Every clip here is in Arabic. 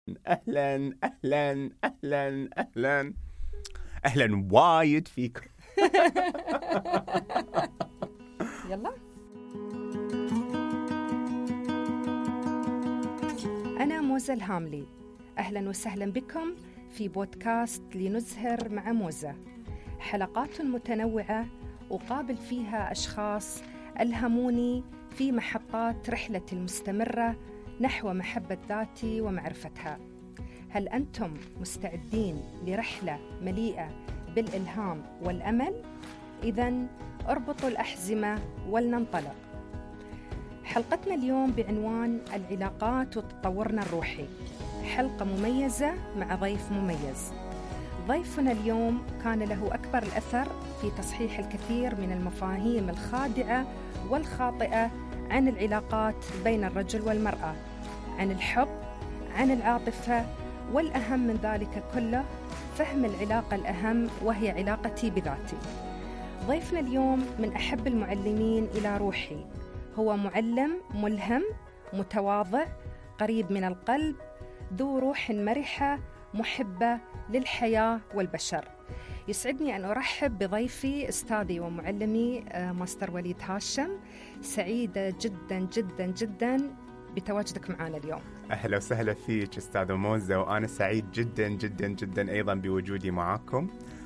أهلا أهلا أهلا أهلا أهلا وايد فيكم. يلا. أنا موزة الهاملي، أهلا وسهلا بكم في بودكاست لنزهر مع موزة. حلقات متنوعة أقابل فيها أشخاص ألهموني في محطات رحلتي المستمرة نحو محبة ذاتي ومعرفتها. هل أنتم مستعدين لرحلة مليئة بالإلهام والأمل؟ إذن اربطوا الأحزمة ولننطلق. حلقتنا اليوم بعنوان العلاقات وتطورنا الروحي، حلقة مميزة مع ضيف مميز. ضيفنا اليوم كان له أكبر الأثر في تصحيح الكثير من المفاهيم الخادعة والخاطئة عن العلاقات بين الرجل والمرأة، عن الحب، عن العاطفة، والأهم من ذلك كله فهم العلاقة الأهم وهي علاقتي بذاتي. ضيفنا اليوم من أحب المعلمين إلى روحي، هو معلم ملهم متواضع قريب من القلب، ذو روح مرحة محبة للحياة والبشر. يسعدني أن أرحب بضيفي أستاذي ومعلمي ماستر وليد هاشم. سعيدة جدا جدا جدا بتواجدك معنا اليوم. أهلا وسهلا فيك أستاذة موزة، وأنا سعيد جدا جدا جدا أيضا بوجودي معاكم.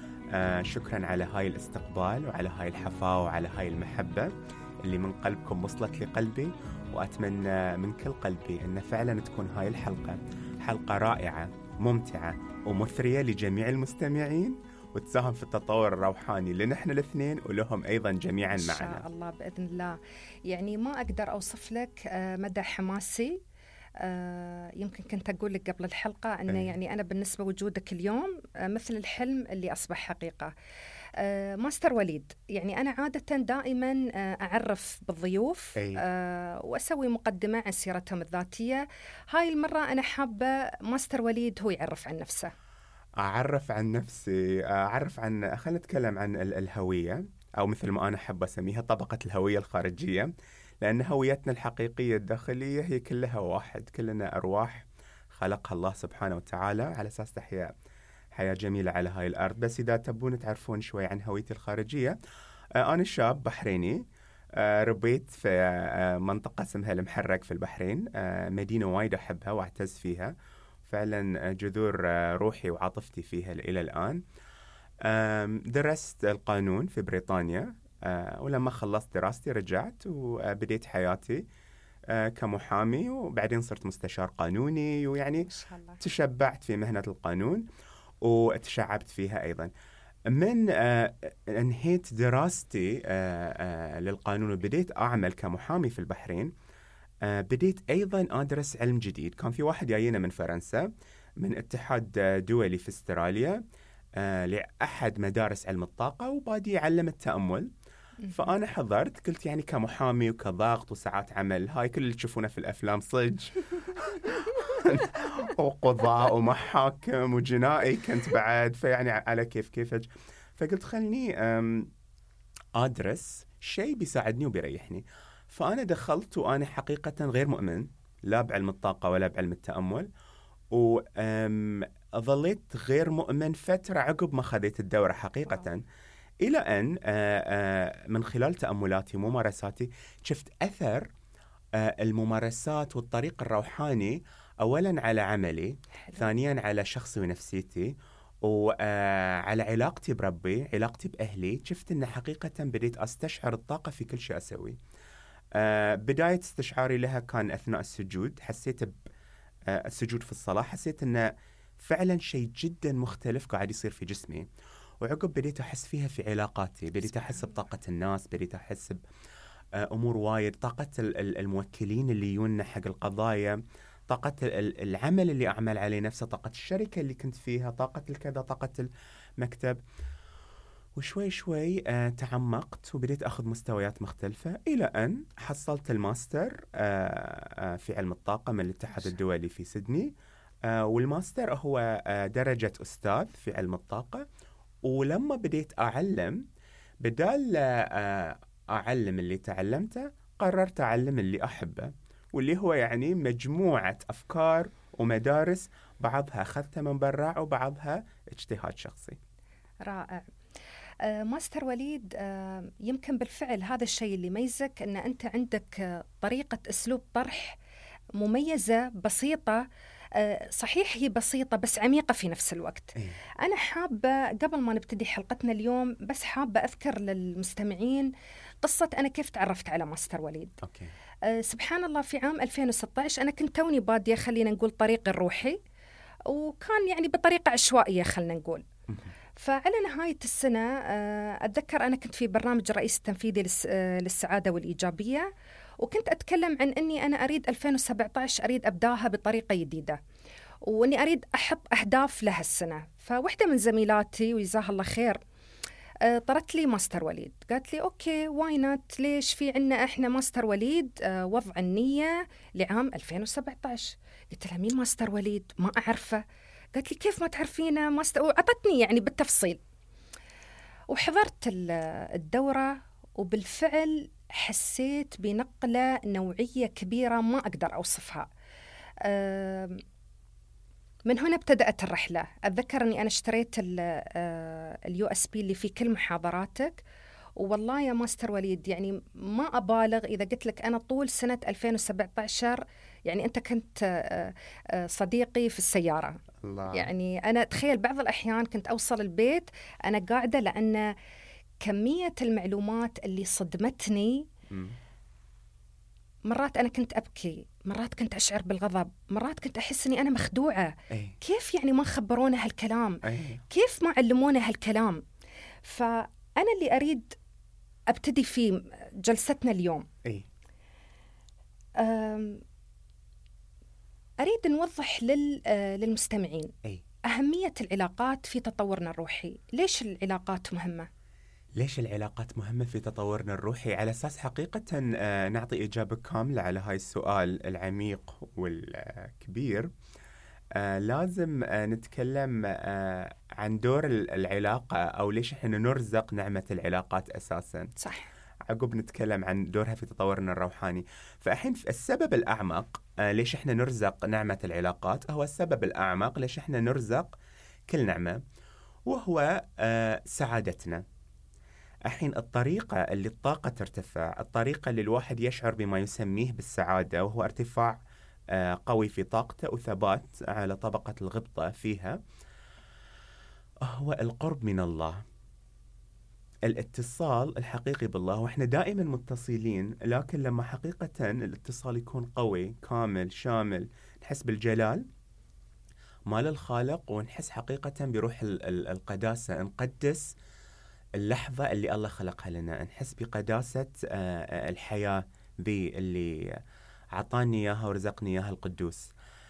شكرا على هاي الاستقبال وعلى هاي الحفاوة وعلى هاي المحبة اللي من قلبكم وصلت لقلبي، وأتمنى من كل قلبي أن فعلا تكون هاي الحلقة حلقة رائعة ممتعة ومثرية لجميع المستمعين، وتساهم في التطور الروحاني لنا احنا الاثنين ولهم أيضا جميعا معنا إن شاء الله بإذن الله. يعني ما أقدر أوصف لك مدى حماسي. يمكن كنت أقول لك قبل الحلقة أن يعني أنا بالنسبة وجودك اليوم مثل الحلم اللي أصبح حقيقة. ماستر وليد، يعني أنا عادة دائما أعرف بالضيوف وأسوي مقدمة عن سيرتهم الذاتية. هاي المرة أنا حابة ماستر وليد هو يعرف عن نفسه. أعرف عن نفسي، خلينا نتكلم عن الهوية، أو مثل ما أنا أحب أسميها طبقة الهوية الخارجية، لأن هويتنا الحقيقية الداخلية هي كلها واحد، كلنا أرواح خلقها الله سبحانه وتعالى على أساس تحيا حياة جميلة على هاي الأرض. بس إذا تبون تعرفون شوي عن هويتي الخارجية، أنا شاب بحريني، ربيت في منطقة اسمها المحرق في البحرين، مدينة وايد أحبها وأعتز فيها، فعلا جذور روحي وعاطفتي فيها إلى الآن. درست القانون في بريطانيا، ولما خلصت دراستي رجعت وبديت حياتي كمحامي، وبعدين صرت مستشار قانوني، ويعني تشبعت في مهنة القانون وتشعبت فيها أيضا. من انهيت دراستي للقانون وبديت أعمل كمحامي في البحرين، بديت أيضا أدرس علم جديد. كان في واحد جاينا من فرنسا من اتحاد دولي في استراليا لأحد مدارس علم الطاقة، وبادي يعلم التأمل. فأنا حضرت، قلت يعني كمحامي وكضغط وساعات عمل هاي كل اللي تشوفونه في الأفلام صج وقضاء ومحاكم وجنائي كنت بعد، فيعني على كيفك. فقلت خلني أدرس شيء بيساعدني وبيريحني. فأنا دخلت وأنا حقيقة غير مؤمن لا بعلم الطاقة ولا بعلم التأمل، وظليت غير مؤمن فترة عقب ما خذيت الدورة حقيقة. إلى أن من خلال تأملاتي وممارساتي شفت أثر الممارسات والطريق الروحاني، أولا على عملي، ثانيا على شخصي ونفسيتي، وعلى علاقتي بربي، علاقتي بأهلي. شفت أن حقيقة بديت أستشعر الطاقة في كل شيء أسوي. بداية استشعاري لها كان أثناء السجود. حسيت السجود في الصلاة، حسيت أنه فعلا شيء جدا مختلف قاعد يصير في جسمي. وعقب بديت أحس فيها في علاقاتي، بديت أحس بطاقة الناس، بديت أحس بأمور وايد، طاقة الموكلين اللي يجونا حق القضايا، طاقة العمل اللي أعمل عليه نفسه، طاقة الشركة اللي كنت فيها، طاقة الكذا، طاقة المكتب. وشوي شوي تعمقت وبديت أخذ مستويات مختلفة إلى أن حصلت الماستر في علم الطاقة من الاتحاد الدولي في سيدني. والماستر هو درجة أستاذ في علم الطاقة. ولما بديت أعلم، بدال أعلم اللي تعلمته، قررت أعلم اللي أحبه، واللي هو يعني مجموعة أفكار ومدارس بعضها أخذته من براع وبعضها اجتهاد شخصي. رائع. ماستر وليد، يمكن بالفعل هذا الشيء اللي يميزك أن أنت عندك طريقة أسلوب طرح مميزة بسيطة. صحيح هي بسيطة بس عميقة في نفس الوقت. أنا حابة قبل ما نبتدي حلقتنا اليوم بس حابة أذكر للمستمعين قصة أنا كيف تعرفت على ماستر وليد. أوكي. سبحان الله في عام 2016 أنا كنت توني بادية خلينا نقول طريقي الروحي، وكان يعني بطريقة عشوائية خلينا نقول. فعلى نهاية السنة أتذكر أنا كنت في برنامج الرئيس التنفيذي للسعادة والإيجابية، وكنت أتكلم عن أني أنا أريد 2017 أريد أبداها بطريقة جديدة، وأني أريد أحط أهداف لها السنة. فواحدة من زميلاتي وجزاها الله خير طرت لي ماستر وليد، قالت لي أوكي واي نوت، ليش في عنا إحنا ماستر وليد وضع النية لعام 2017. قلت لها مين ماستر وليد؟ ما أعرفه. قالت لي كيف ما تعرفينه ماستر؟ وعطتني يعني بالتفصيل. وحضرت الدورة، وبالفعل حسيت بنقلة نوعية كبيرة ما أقدر أوصفها. من هنا ابتدأت الرحلة. أتذكر أني أنا اشتريت اليو اس بي اللي فيه كل محاضراتك، والله يا ماستر وليد يعني ما أبالغ إذا قلت لك أنا طول سنة 2017 يعني أنت كنت صديقي في السيارة. الله. يعني أنا تخيل بعض الأحيان كنت أوصل البيت أنا قاعدة، لأن كمية المعلومات اللي صدمتني مرات أنا كنت أبكي، مرات كنت أشعر بالغضب، مرات كنت أحس أني أنا مخدوعة. كيف يعني ما خبرونا هالكلام؟ كيف ما علمونا هالكلام؟ فأنا اللي أريد أبتدي في جلستنا اليوم أريد نوضح للمستمعين أهمية العلاقات في تطورنا الروحي. ليش العلاقات مهمة؟ ليش العلاقات مهمة في تطورنا الروحي؟ على أساس حقيقة نعطي إجابة كاملة على هاي السؤال العميق والكبير، لازم نتكلم عن دور العلاقة، أو ليش إحنا نرزق نعمة العلاقات أساساً. صح. عقب نتكلم عن دورها في تطورنا الروحاني. فالحين السبب الأعمق ليش إحنا نرزق نعمة العلاقات هو السبب الأعمق ليش إحنا نرزق كل نعمة، وهو سعادتنا. الحين الطريقة اللي الطاقة ترتفع، الطريقة اللي الواحد يشعر بما يسميه بالسعادة، وهو ارتفاع قوي في طاقته وثبات على طبقة الغبطة فيها، هو القرب من الله، الاتصال الحقيقي بالله. وإحنا دائما متصلين، لكن لما حقيقة الاتصال يكون قوي كامل شامل، نحس بالجلال مال الخالق، ونحس حقيقة بروح القداسة، نقدس اللحظة اللي الله خلقها لنا، نحس بقداسة الحياة ذي اللي عطاني إياها ورزقني إياها القدوس.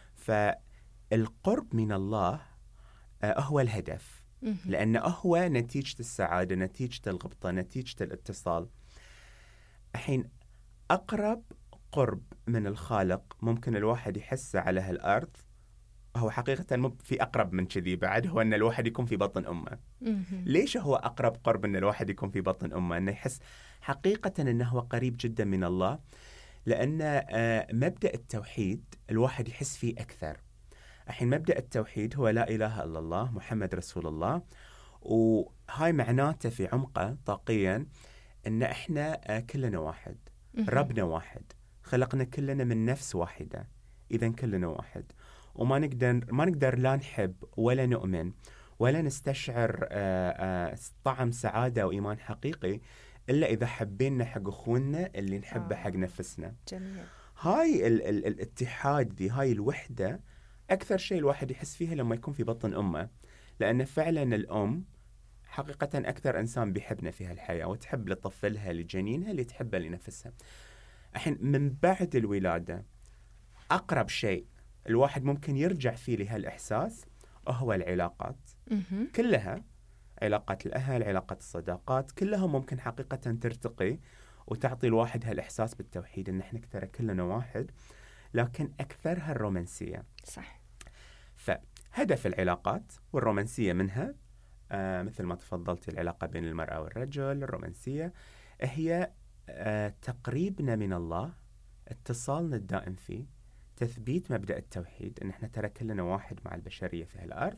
فالقرب من الله هو الهدف، لأنه هو نتيجة السعادة، نتيجة الغبطة، نتيجة الاتصال. الحين أقرب قرب من الخالق ممكن الواحد يحسه على هالأرض، هو حقيقة في أقرب من كذي بعد، هو أن الواحد يكون في بطن أمه. ليش هو أقرب قرب أن الواحد يكون في بطن أمه؟ أنه يحس حقيقة أنه هو قريب جدا من الله، لأن مبدأ التوحيد الواحد يحس فيه أكثر. الحين مبدأ التوحيد هو لا إله إلا الله محمد رسول الله، وهاي معناته في عمقه طاقيا أن إحنا كلنا واحد، ربنا واحد، خلقنا كلنا من نفس واحدة، إذن كلنا واحد، وما نقدر لا نحب ولا نؤمن ولا نستشعر طعم سعادة وإيمان حقيقي إلا إذا حبينا حق أخونا اللي نحبه حق نفسنا. جميل. هاي الاتحاد دي، هاي الوحدة أكثر شيء الواحد يحس فيها لما يكون في بطن أمه، لأن فعلا الأم حقيقة أكثر إنسان بيحبنا في هالحياة، وتحب لطفلها لجنينها اللي تحبه لنفسها. الحين من بعد الولادة أقرب شيء الواحد ممكن يرجع فيه لهالإحساس هو العلاقات كلها، علاقات الأهل، علاقات الصداقات، كلها ممكن حقيقة ترتقي وتعطي الواحد هالإحساس بالتوحيد، إن إحنا كلنا واحد، لكن أكثرها الرومانسية. صح. فهدف العلاقات والرومانسية منها مثل ما تفضلتي، العلاقة بين المرأة والرجل، الرومانسية هي تقريبنا من الله، اتصالنا الدائم فيه، تثبيت مبدأ التوحيد، إن إحنا ترى كلنا واحد مع البشرية في هالأرض،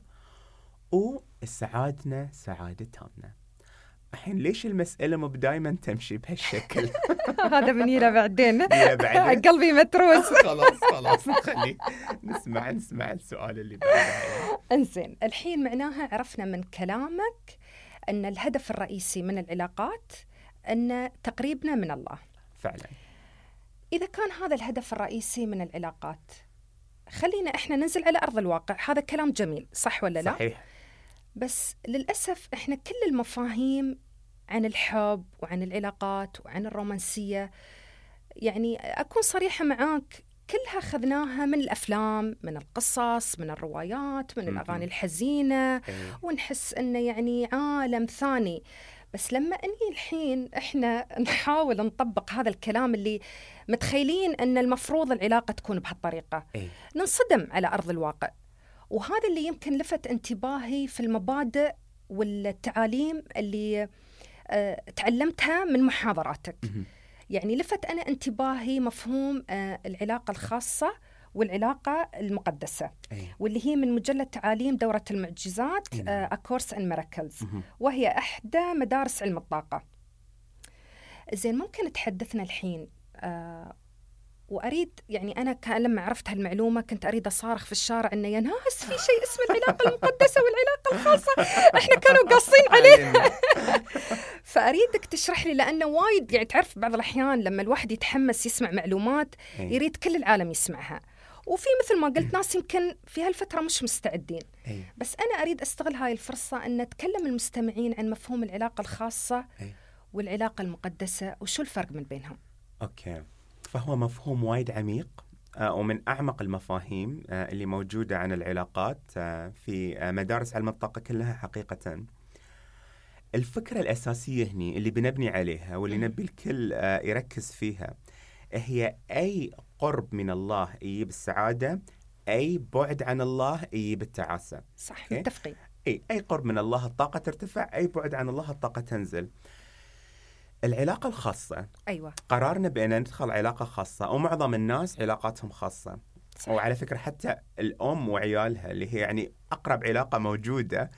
وسعادتنا سعادة تامة. الحين ليش المسألة مو دائما تمشي بهالشكل؟ هذا من هنا بعدين بعدين قلبي متروس. خلاص خلي نسمع السؤال اللي بعده. انزين، الحين معناها عرفنا من كلامك أن الهدف الرئيسي من العلاقات أن تقريبنا من الله. فعلا. إذا كان هذا الهدف الرئيسي من العلاقات، خلينا إحنا ننزل على أرض الواقع. هذا كلام جميل، صح ولا لا؟ صحيح. بس للأسف إحنا كل المفاهيم عن الحب وعن العلاقات وعن الرومانسية، يعني أكون صريحة معاك، كلها خذناها من الأفلام، من القصص، من الروايات، من الأغاني الحزينة، ونحس إنه يعني عالم ثاني. بس لما أني الحين إحنا نحاول نطبق هذا الكلام اللي متخيلين أن المفروض العلاقة تكون بهالطريقة، ننصدم على أرض الواقع. وهذا اللي يمكن لفت انتباهي في المبادئ والتعاليم اللي تعلمتها من محاضراتك. يعني لفت أنا انتباهي مفهوم العلاقة الخاصة والعلاقة المقدسة، واللي هي من مجلة تعاليم دورة المعجزات A Course in Miracles، وهي إحدى مدارس علم الطاقة. زين، ممكن تحدثنا الحين وأريد، يعني أنا لما عرفت هالمعلومة كنت أريد أصارخ في الشارع إنه يا ناس في شيء اسمه العلاقة المقدسة والعلاقة الخاصة، إحنا كانوا قاصين عليها. فأريدك تشرح لي، لأنه وايد يعني تعرف بعض الأحيان لما الواحد يتحمس يسمع معلومات يريد كل العالم يسمعها، وفي مثل ما قلت ناس يمكن في هالفترة مش مستعدين. بس أنا أريد أستغل هاي الفرصة أن أتكلم المستمعين عن مفهوم العلاقة الخاصة والعلاقة المقدسة، وشو الفرق من بينهم. أوكي. فهو مفهوم وايد عميق، ومن أعمق المفاهيم اللي موجودة عن العلاقات في مدارس علم الطاقة كلها. حقيقة الفكرة الأساسية هني اللي بنبني عليها واللي نبي الكل يركز فيها، هي أي قرب من الله يجيب السعادة، أي بعد عن الله يجيب التعاسة. صح، متفقين. أي قرب من الله الطاقة ترتفع، أي بعد عن الله الطاقة تنزل. العلاقة الخاصة، أيوة، قرارنا بأن ندخل علاقة خاصة، ومعظم الناس علاقاتهم خاصة. صح. وعلى فكرة حتى الأم وعيالها اللي هي يعني أقرب علاقة موجودة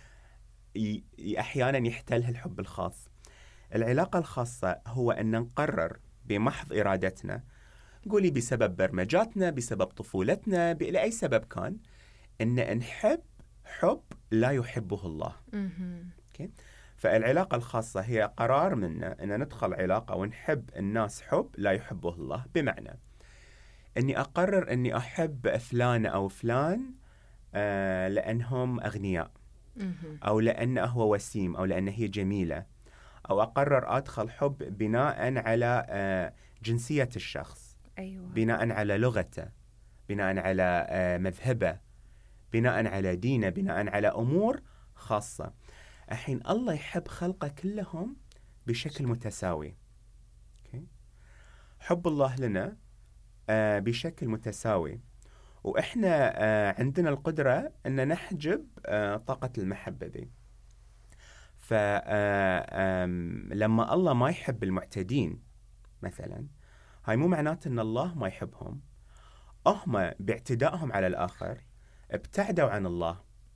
أحيانا يحتلها الحب الخاص. العلاقة الخاصة هو أن نقرر بمحض إرادتنا، قولي بسبب برمجاتنا، بسبب طفولتنا، لأي سبب كان، أن نحب حب لا يحبه الله. okay. فالعلاقة الخاصة هي قرار منا أن ندخل علاقة ونحب الناس حب لا يحبه الله، بمعنى أني أقرر أني أحب فلان أو فلان لأنهم أغنياء، أو لأنه هو وسيم، أو لأنه هي جميلة، أو أقرر أدخل حب بناء على جنسية الشخص. أيوة. بناء على لغته، بناء على مذهبه، بناء على دينه، بناء على أمور خاصة. الحين الله يحب خلقه كلهم بشكل متساوي. حب الله لنا بشكل متساوي، وإحنا عندنا القدرة أن نحجب طاقة المحبة دي. فلما الله ما يحب المعتدين مثلا، هاي مو معناته أن الله ما يحبهم، هم باعتدائهم على الآخر ابتعدوا عن الله،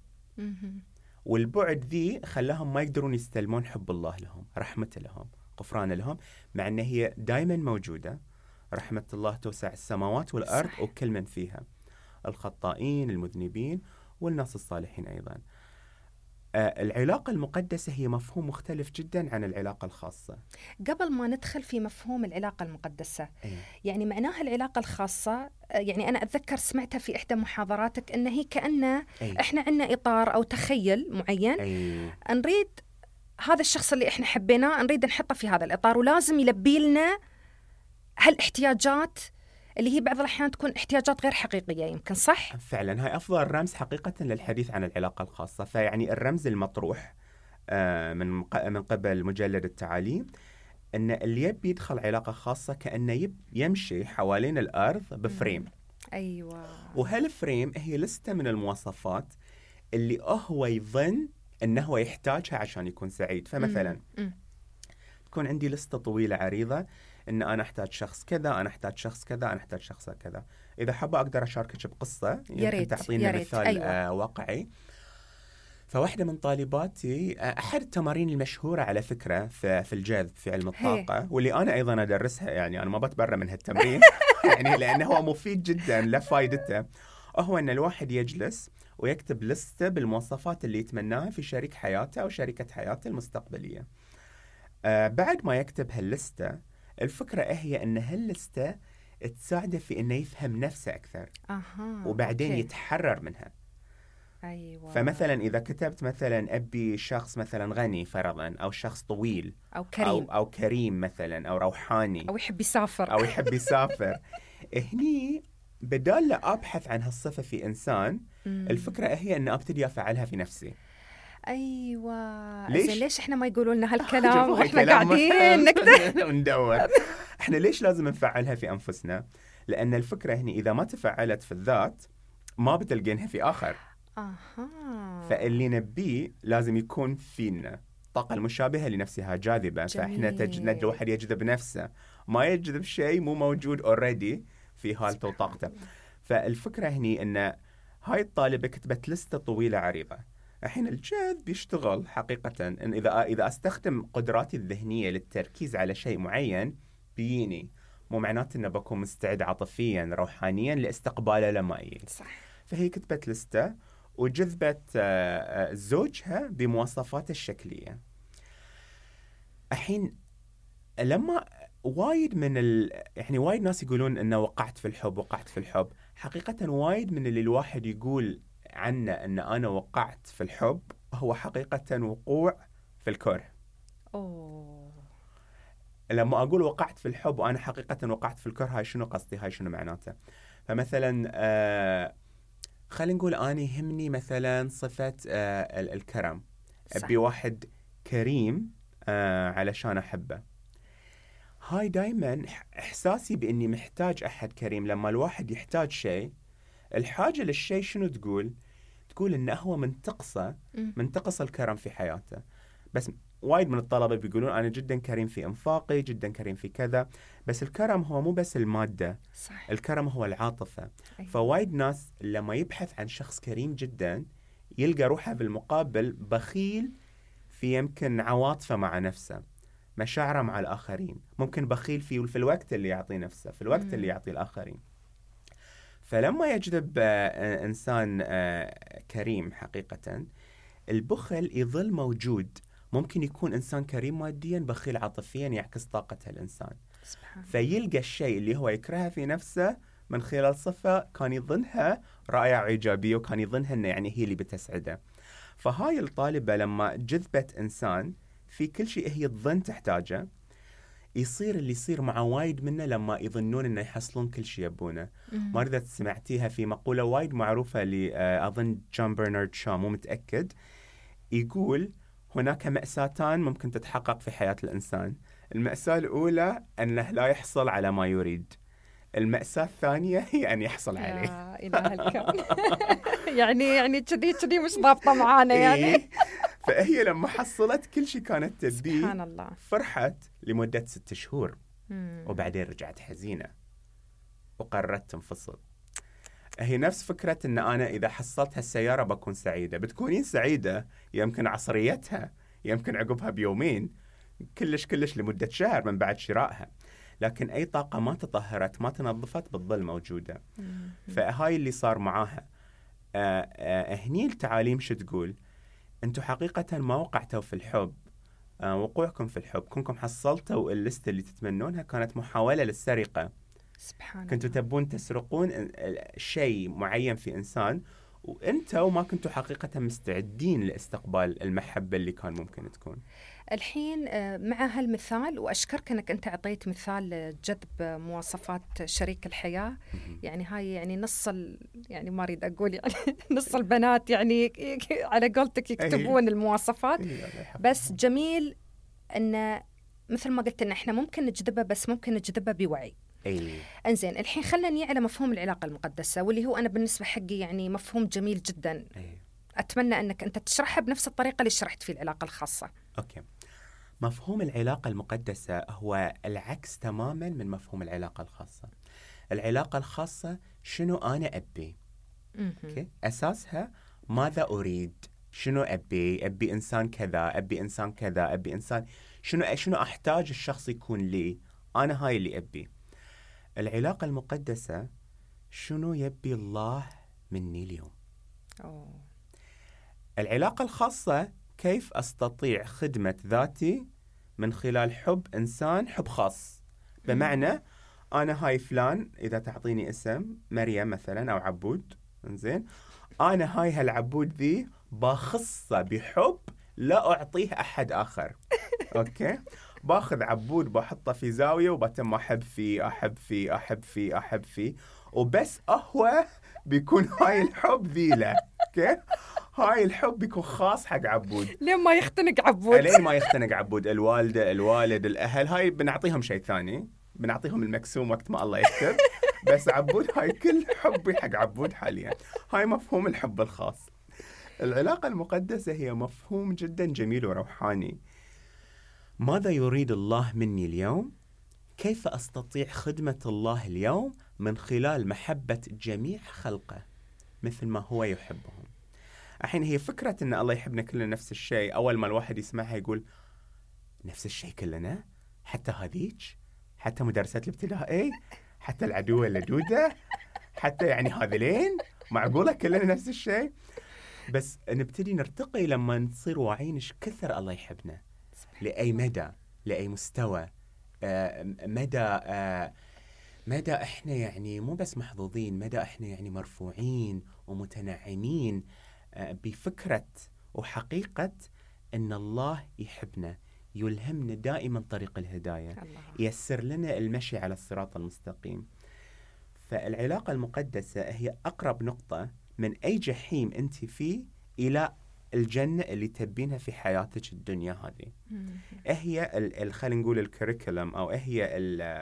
والبعد ذي خلاهم ما يقدرون يستلمون حب الله لهم، رحمته لهم، غفران لهم، مع أن هي دايما موجودة. رحمة الله توسع السماوات والأرض. صح. وكل من فيها، الخطائين، المذنبين، والناس الصالحين أيضا. العلاقة المقدسة هي مفهوم مختلف جدا عن العلاقة الخاصة. قبل ما ندخل في مفهوم العلاقة المقدسة، يعني معناها العلاقة الخاصة، يعني أنا أتذكر سمعتها في إحدى محاضراتك أن هي كأنه إحنا عندنا إطار أو تخيل معين، نريد هذا الشخص اللي إحنا حبيناه نريد نحطه في هذا الإطار، ولازم يلبي لنا هالاحتياجات اللي هي بعض الأحيان تكون احتياجات غير حقيقية يمكن. صح؟ فعلا هاي أفضل رمز حقيقة للحديث عن العلاقة الخاصة. فيعني الرمز المطروح من قبل مجلد التعاليم أن اللي يبي يدخل علاقة خاصة كأنه يمشي حوالين الأرض بفريم. أيوة. وهالفريم هي لستة من المواصفات اللي هو يظن أنه يحتاجها عشان يكون سعيد. فمثلا تكون عندي لستة طويلة عريضة إن أنا أحتاج شخص كذا، أنا أحتاج شخص كذا، أنا أحتاج شخص كذا. إذا حابة أقدر أشاركك بقصة يمكن تعطينا مثال أيوة. واقعي. فواحدة من طالباتي أحد التمارين المشهورة على فكرة في الجذب في علم الطاقة، واللي أنا أيضا أدرسها، يعني أنا ما بتبرى من هالتمرين يعني لأنه هو مفيد جدا لفائدته، هو أن الواحد يجلس ويكتب لستة بالمواصفات اللي يتمناها في شريك حياته أو شريكة حياته المستقبلية. بعد ما يكتب هاللستة، الفكرة هي أن هاللستة تساعده في أنه يفهم نفسه أكثر وبعدين أوكي. يتحرر منها. أيوة. فمثلا إذا كتبت مثلا أبي شخص مثلا غني فرضا، أو شخص طويل أو كريم أو كريم مثلا، أو روحاني أو يحب يسافر أو يحب يسافر هني بدال لا أبحث عن هالصفة في إنسان، الفكرة هي أن أبتدي أفعلها في نفسي. أيوة. ليش إحنا ما يقولوا لنا هالكلام وإحنا كلام قاعدين نكتب وندور؟ إحنا ليش لازم نفعلها في أنفسنا؟ لأن الفكرة هنا إذا ما تفعلت في الذات ما بتلقينها في آخر. فاللي نبيه لازم يكون فينا الطاقة المشابهة لنفسها جاذبة. فإحنا تجد الواحد يجذب نفسه، ما يجذب شيء مو موجود already في حالته وطاقته. فالفكرة هني أن هاي الطالبة كتبت لستة طويلة عريضة. الحين الجذب بيشتغل حقيقة إن إذا أستخدم قدراتي الذهنية للتركيز على شيء معين بيني، مو معناته إنه بكون مستعد عاطفيا روحانيا لاستقباله لما يجي. صح. فهي كتبت لستة وجذبت زوجها بمواصفاته الشكلية. الحين لما وايد يعني وايد ناس يقولون إنه وقعت في الحب. حقيقة وايد من اللي الواحد يقول عنه أن أنا وقعت في الحب هو حقيقة وقوع في الكره. لما أقول وقعت في الحب وأنا حقيقة وقعت في الكره، هاي شنو قصدي؟ هاي شنو معناته؟ فمثلا خلينا نقول أنا يهمني مثلا صفة الكرم. أبي واحد كريم علشان أحبه. هاي دايما إحساسي بإني محتاج أحد كريم. لما الواحد يحتاج شيء، الحاجة للشيء شنو تقول إنه هو منتقص الكرم في حياته. بس وايد من الطلبة بيقولون أنا جدا كريم في إنفاقي، جدا كريم في كذا، بس الكرم هو مو بس المادة. صح. الكرم هو العاطفة. أيوة. فوايد ناس لما يبحث عن شخص كريم جدا يلقى روحه بالمقابل بخيل في يمكن عواطفه مع نفسه، مشاعره مع الآخرين، ممكن بخيل في الوقت اللي يعطي نفسه، في الوقت اللي يعطي الآخرين. فلما يجذب إنسان كريم حقيقة، البخل يظل موجود. ممكن يكون إنسان كريم ماديا بخيل عاطفيا، يعكس طاقة الإنسان. فيلقى الشيء اللي هو يكرهه في نفسه من خلال صفة كان يظنها رائعة إيجابية، وكان يظنها إنه يعني هي اللي بتسعده. فهاي الطالبة لما جذبت إنسان في كل شيء هي تظن تحتاجه، يصير اللي يصير مع وايد منه لما يظنون إنه يحصلون كل شيء يبونه. ما أدري إذا سمعتيها في مقولة وايد معروفة أظن جون برنارد شو، مو متأكد، يقول هناك مأساتان ممكن تتحقق في حياة الإنسان. المأساة الأولى أنه لا يحصل على ما يريد. المأساة الثانية هي أن يحصل عليه. يا إله الكون. يعني كذي مش ضابطة معانا يعني. فهي لما حصلت كل شيء كانت تبيه، سبحان الله، فرحت لمدة 6 شهور وبعدين رجعت حزينة وقررت تنفصل. هي نفس فكرة إن أنا إذا حصلت هالسيارة بكون سعيدة. بتكونين سعيدة يمكن عصريتها، يمكن عقبها بيومين، كلش لمدة شهر من بعد شرائها، لكن أي طاقة ما تطهرت ما تنظفت بتظل موجودة. فهاي اللي صار معاها. هني التعاليم شو تقول؟ أنتوا حقيقة ما وقعتوا في الحب. وقوعكم في الحب، كونكم حصلتوا الليست اللي تتمنونها كانت محاولة للسرقة. سبحان كنتوا الله. تبون تسرقون شيء معين في إنسان، وأنتوا ما كنتوا حقيقة مستعدين لاستقبال المحبة اللي كان ممكن تكون. الحين مع هالمثال، وأشكرك أنك أنت أعطيت مثال جذب مواصفات شريك الحياة. يعني هاي يعني يعني ما أريد أقول يعني نص البنات يعني على قولتك يكتبون المواصفات. بس جميل أن مثل ما قلت أن إحنا ممكن نجذبها، بس ممكن نجذبها بوعي. انزين، الحين خلنا نيجي على مفهوم العلاقة المقدسة، واللي هو أنا بالنسبة حقي يعني مفهوم جميل جدا. أتمنى أنك أنت تشرحها بنفس الطريقة اللي شرحت في العلاقة الخاصة. أوكي. مفهوم العلاقة المقدسة هو العكس تماما من مفهوم العلاقة الخاصة. العلاقة الخاصة شنو أنا أبي، أساسها ماذا أريد، شنو أبي إنسان كذا، أبي إنسان كذا، أبي إنسان شنو أحتاج الشخص يكون لي، أنا هاي اللي أبي. العلاقة المقدسة شنو يبي الله مني اليوم. العلاقة الخاصة كيف أستطيع خدمة ذاتي من خلال حب إنسان، حب خاص. بمعنى أنا هاي فلان، إذا تعطيني اسم مريم مثلا أو عبود، إنزين، أنا هاي هالعبود ذي بخصه بحب لا أعطيه أحد آخر. أوكي، باخذ عبود بحطه في زاوية وبتم أحب فيه أحب فيه أحب فيه أحب فيه، وبس هو بيكون هاي الحب ذي له. أوكي، هاي الحب بيكون خاص حق عبود. لين ما يختنق عبود. لين ما يختنق عبود. الوالدة، الوالد، الأهل، هاي بنعطيهم شيء ثاني، بنعطيهم المكسوم وقت ما الله يكتب. بس عبود هاي كل حبي حق عبود حاليا. هاي مفهوم الحب الخاص. العلاقة المقدسة هي مفهوم جدا جميل وروحاني. ماذا يريد الله مني اليوم؟ كيف أستطيع خدمة الله اليوم من خلال محبة جميع خلقه مثل ما هو يحبهم. الحين هي فكرة أن الله يحبنا كلنا نفس الشيء، أول ما الواحد يسمعها يقول نفس الشيء كلنا، حتى هذيك، حتى مدرسات الابتدائي، حتى العدوة اللدودة، حتى يعني هذلين، معقولة كلنا نفس الشيء؟ بس نبتدي نرتقي لما نصير واعيين إيش كثر الله يحبنا، لأي مدى، لأي مستوى، مدى إحنا يعني مو بس محظوظين، مدى إحنا يعني مرفوعين ومتنعمين بفكرة وحقيقة أن الله يحبنا، يلهمنا دائما طريق الهداية، ييسر لنا المشي على الصراط المستقيم. فالعلاقة المقدسة هي أقرب نقطة من أي جحيم أنت فيه إلى الجنة اللي تبينها في حياتك الدنيا هذه. هي خلينا نقول الكريكولم، أو هي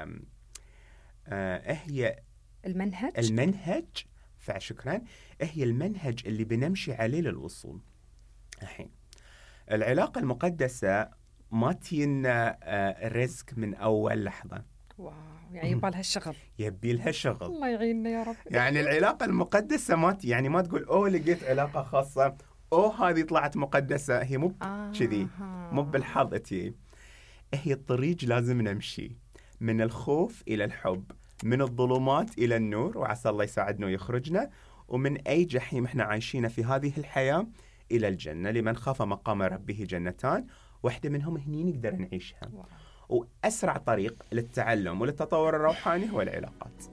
المنهج. فشكرا، هي المنهج اللي بنمشي عليه للوصول. الحين العلاقة المقدسة ما تينا رزق من أول لحظة. واو، يعني يبالها شغل، يبي لها شغل. الله يعيننا يا رب. يعني العلاقة المقدسة ما تقول لقيت علاقة خاصة هذه طلعت مقدسة. هي مو كذي، مو بالحظ تي. هي الطريق لازم نمشي من الخوف إلى الحب، من الظلمات إلى النور، وعسى الله يساعدنا ويخرجنا، ومن أي جحيم احنا عايشين في هذه الحياة إلى الجنة. لمن خاف مقام ربه جنتان، واحدة منهم هني نقدر نعيشها. وأسرع طريق للتعلم وللتطور الروحاني هو العلاقات.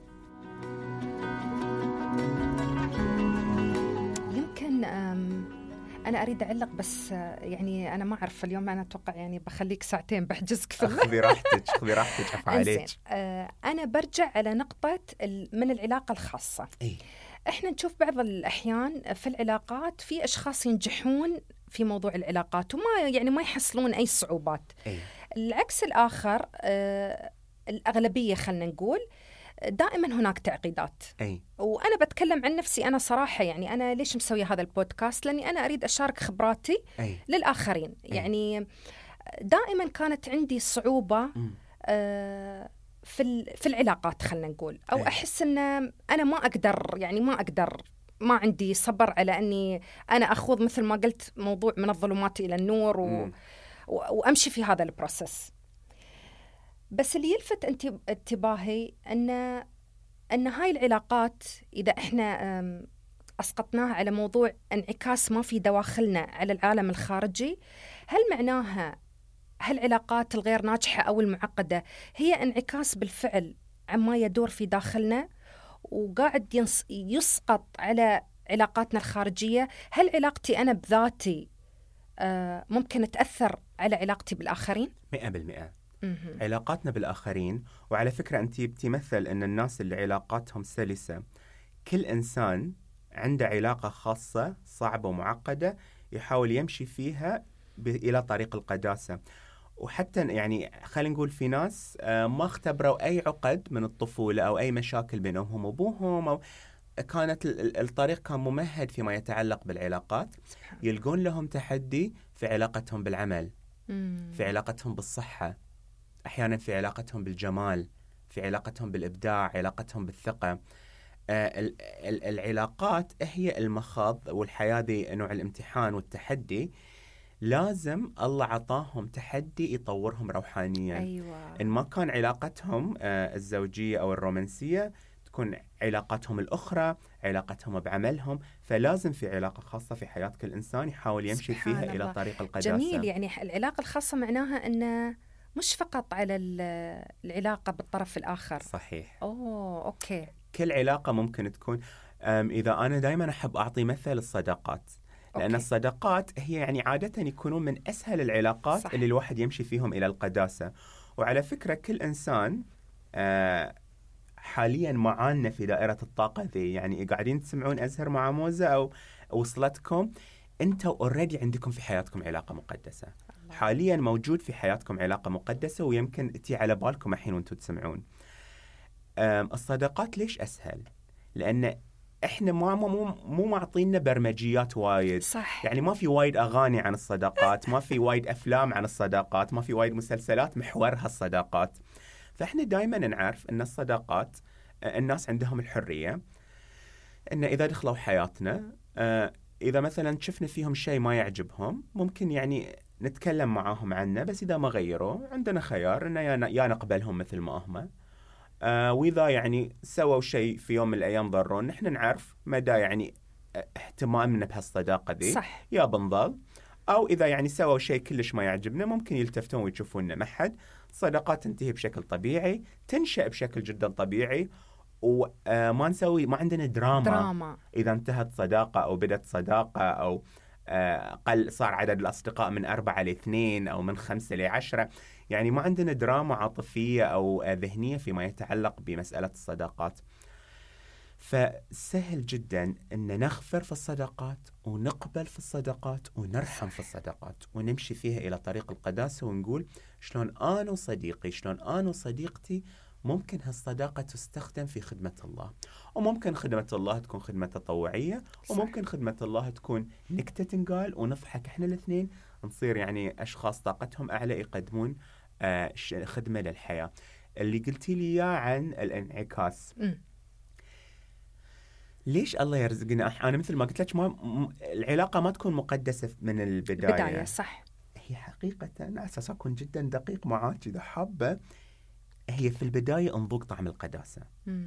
يمكن أنا أريد أعلق، بس يعني أنا ما أعرف اليوم، أنا أتوقع يعني بخليك ساعتين بحجزك في خذي راحتك عفا عليك. أنا برجع على نقطة من العلاقة الخاصة. إحنا نشوف بعض الأحيان في العلاقات في أشخاص ينجحون في موضوع العلاقات وما ما يحصلون أي صعوبات. العكس الآخر، الأغلبية خلنا نقول دائما هناك تعقيدات. وأنا بتكلم عن نفسي أنا صراحة، يعني أنا ليش مسوية هذا البودكاست؟ لأني أنا أريد أشارك خبراتي للآخرين. يعني دائما كانت عندي صعوبة في العلاقات خلنا نقول، أو أحس أن أنا ما أقدر، ما عندي صبر على أني أنا أخوض مثل ما قلت موضوع من الظلمات إلى النور وأمشي في هذا البروسس. بس اللي يلفت انتباهي أن هاي العلاقات إذا إحنا أسقطناها على موضوع انعكاس ما في دواخلنا على العالم الخارجي، هل معناها هالعلاقات الغير ناجحة أو المعقدة هي انعكاس بالفعل عما يدور في داخلنا وقاعد يسقط على علاقاتنا الخارجية؟ هل علاقتي أنا بذاتي ممكن تأثر على علاقتي بالآخرين؟ 100%. علاقاتنا بالآخرين، وعلى فكرة أنت بتمثل أن الناس اللي علاقاتهم سلسة، كل إنسان عنده علاقة خاصة صعبة ومعقدة يحاول يمشي فيها إلى طريق القداسة. وحتى يعني خلينا نقول في ناس ما اختبروا أي عقد من الطفولة أو أي مشاكل بينهم هم وأبوهم، أو كانت الطريق كان ممهد فيما يتعلق بالعلاقات، يلقون لهم تحدي في علاقتهم بالعمل، في علاقتهم بالصحة، أحيانا في علاقتهم بالجمال، في علاقتهم بالإبداع، علاقتهم بالثقة. العلاقات هي المخاض، والحياة دي نوع الامتحان والتحدي. لازم الله عطاهم تحدي يطورهم روحانيا. أيوة. إن ما كان علاقتهم الزوجية أو الرومانسية، تكون علاقاتهم الأخرى، علاقتهم بعملهم. فلازم في علاقة خاصة في حياة كل إنسان يحاول يمشي فيها الله. إلى طريق القداسة. جميل. يعني العلاقة الخاصة معناها أنه مش فقط على العلاقة بالطرف الآخر. صحيح. أوكي. كل علاقة ممكن تكون. إذا أنا دائما أحب أعطي مثل الصداقات، لأن الصداقات هي يعني عادة يكونون من أسهل العلاقات. صح. اللي الواحد يمشي فيهم إلى القداسة. وعلى فكرة كل إنسان حاليا معانا في دائرة الطاقة ذي. يعني قاعدين تسمعون أزهر مع موزة أو وصلتكم، أنتوا أوريدي عندكم في حياتكم علاقة مقدسة. الله. حاليا موجود في حياتكم علاقة مقدسة، ويمكن تي على بالكم الحين وانتوا تسمعون. الصداقات ليش أسهل؟ لأن إحنا مو معطينا برمجيات وايد. صح. يعني ما في وايد أغاني عن الصداقات، ما في وايد أفلام عن الصداقات، ما في وايد مسلسلات محورها الصداقات. فإحنا دائما نعرف أن الصداقات الناس عندهم الحرية أن إذا دخلوا حياتنا، إذا مثلا شفنا فيهم شيء ما يعجبهم، ممكن يعني نتكلم معاهم عنه. بس إذا ما غيروا، عندنا خيار أن يا نقبلهم مثل ما هم، وإذا يعني سووا شيء في يوم من الأيام ضرون، نحن نعرف مدى يعني اهتمامنا بهالصداقة دي. صح. يا بنضل، أو إذا يعني سووا شيء كلش ما يعجبنا، ممكن يلتفتون ويشوفوننا محد. الصداقات تنتهي بشكل طبيعي، تنشأ بشكل جدا طبيعي، وما نسوي، ما عندنا دراما. إذا انتهت صداقة أو بدت صداقة، أو قل صار عدد الأصدقاء من 4 ل2 أو من 5 ل10. يعني ما عندنا دراما عاطفية أو ذهنية فيما يتعلق بمسألة الصداقات. فسهل جدا أن نغفر في الصداقات، ونقبل في الصداقات، ونرحم في الصداقات، ونمشي فيها إلى طريق القداسة، ونقول شلون أنا وصديقي، شلون أنا وصديقتي ممكن هالصداقة تستخدم في خدمة الله. وممكن خدمة الله تكون خدمة تطوعية، وممكن خدمة الله تكون نكتة تنقال ونضحك إحنا الاثنين، نصير يعني أشخاص طاقتهم أعلى يقدمون خدمة للحياة. اللي قلتي لي إياه عن الانعكاس، ليش الله يرزقنا؟ أنا مثل ما قلت لك، العلاقة ما تكون مقدسة من البداية. صح. هي حقيقة، على أساس أكون جدا دقيق معاك إذا حابة، هي في البداية نذوق طعم القداسة.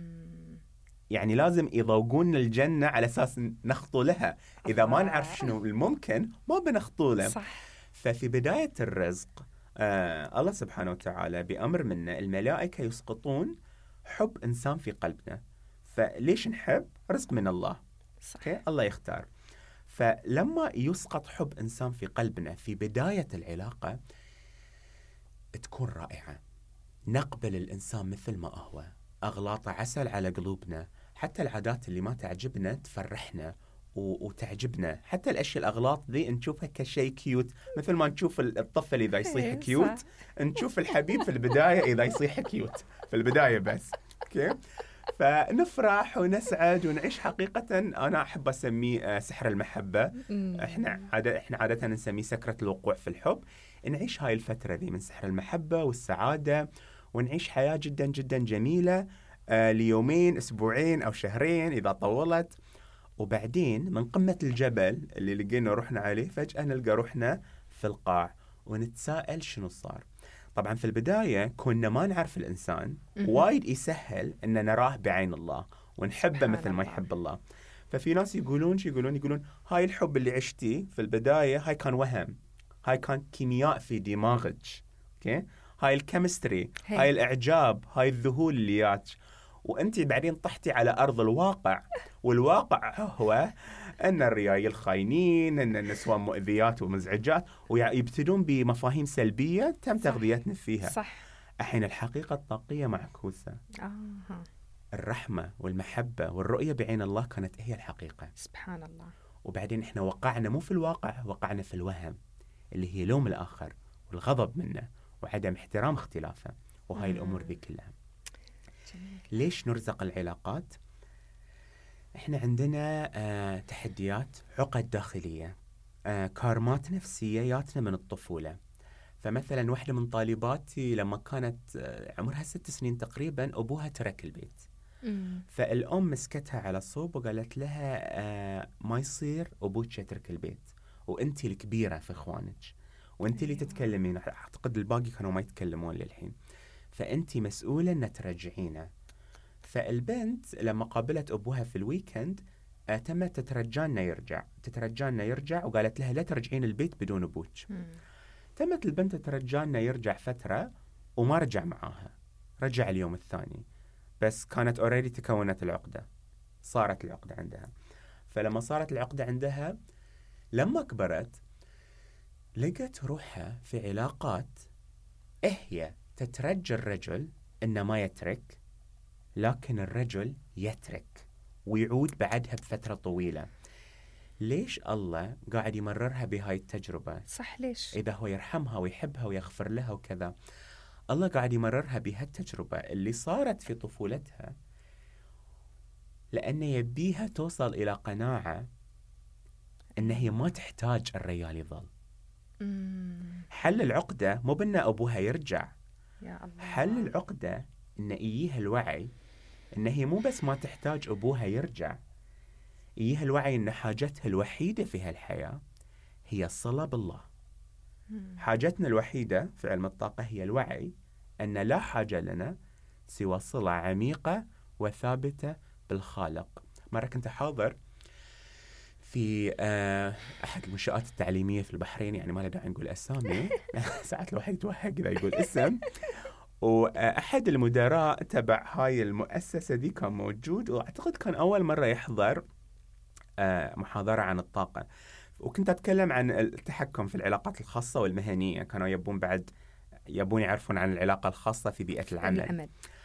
يعني لازم يذوقون الجنة على أساس نخطو لها. إذا ما نعرف شنو الممكن، ما بنخطو له. صح. ففي بداية الرزق، الله سبحانه وتعالى بأمر منا الملائكة يسقطون حب إنسان في قلبنا. فليش نحب؟ رزق من الله. صح. الله يختار. فلما يسقط حب إنسان في قلبنا في بداية العلاقة، تكون رائعة. نقبل الإنسان مثل ما هو، أغلاطه عسل على قلوبنا. حتى العادات اللي ما تعجبنا تفرحنا وتعجبنا. حتى الأشياء الأغلاط ذي نشوفها كشيء كيوت، مثل ما نشوف الطفل إذا يصيح كيوت، نشوف الحبيب في البداية إذا يصيح كيوت في البداية بس. أوكي؟ فنفرح ونسعد ونعيش. حقيقة أنا أحب أسميه سحر المحبة. إحنا عادة نسميه سكرة الوقوع في الحب. نعيش هاي الفترة ذي من سحر المحبة والسعادة، ونعيش حياة جدا جدا جميلة ليومين، أسبوعين أو شهرين إذا طولت. وبعدين من قمة الجبل اللي لقينا روحنا عليه، فجأة نلقى روحنا في القاع، ونتساءل شنو صار. طبعا في البداية كنا ما نعرف الإنسان، وايد يسهل أن نراه بعين الله ونحبه مثل ما يحب الله. ففي ناس يقولون هاي الحب اللي عشتي في البداية، هاي كان وهم، هاي كان كيمياء في دماغك. اوكي، هاي الكيمستري، هاي الإعجاب، هاي الذهول اللي ياتش، وأنت بعدين طحتي على أرض الواقع. والواقع هو أن الريايل خاينين، أن النسوان مؤذيات ومزعجات، ويبتدون بمفاهيم سلبية تم تغذيتنا فيها. صح. الحين الحقيقة الطاقية معكوسة. الرحمة والمحبة والرؤية بعين الله كانت هي الحقيقة. سبحان الله. وبعدين إحنا وقعنا مو في الواقع، وقعنا في الوهم اللي هي لوم الآخر والغضب منه وعدم احترام اختلافه وهاي الأمور ذي كلها. ليش نرزق العلاقات؟ إحنا عندنا تحديات، عقد داخلية، كارمات نفسية ياتنا من الطفولة. فمثلا واحدة من طالباتي لما كانت عمرها 6 سنين تقريبا أبوها ترك البيت. فالأم مسكتها على صوب وقالت لها ما يصير أبوك يترك البيت، وأنتي الكبيرة في إخوانك، وأنتي اللي تتكلمين. أعتقد الباقي كانوا ما يتكلمون للحين، فأنتي مسؤولة أن ترجعينه. فالبنت لما قابلت أبوها في الويكند تمت تترجانا يرجع، وقالت لها لا ترجعين البيت بدون أبوك. تمت البنت تترجانا يرجع فترة وما رجع معاها، رجع اليوم الثاني، بس كانت أوريدي تكونت العقدة، صارت العقدة عندها. فلما صارت العقدة عندها لما كبرت لقت روحها في علاقات هي تترجى الرجل إنه ما يترك، لكن الرجل يترك ويعود بعدها بفترة طويلة. ليش الله قاعد يمررها بهاي التجربة؟ صح، ليش؟ إذا هو يرحمها ويحبها ويغفر لها وكذا، الله قاعد يمررها بهالتجربة اللي صارت في طفولتها، لأنه يبيها توصل إلى قناعة إن هي ما تحتاج الرجال يظل. حل العقدة مو بأن أبوها يرجع، يا الله. حل العقدة إن إيها الوعي إن هي مو بس ما تحتاج أبوها يرجع، إيها الوعي إن حاجتها الوحيدة في هالحياة هي الصلة بالله. حاجتنا الوحيدة في علم الطاقة هي الوعي أن لا حاجة لنا سوى صلة عميقة وثابتة بالخالق. مرة كنت حاضر في أحد المنشآت التعليمية في البحرين، يعني ما له داعي نقول أسامي ساعات الواحد يتوهق إذا يقول اسم. وأحد المدراء تبع هاي المؤسسة دي كان موجود، وأعتقد كان أول مرة يحضر محاضرة عن الطاقة، وكنت أتكلم عن التحكم في العلاقات الخاصة والمهنية. كانوا يبون يعرفون عن العلاقة الخاصة في بيئة العمل.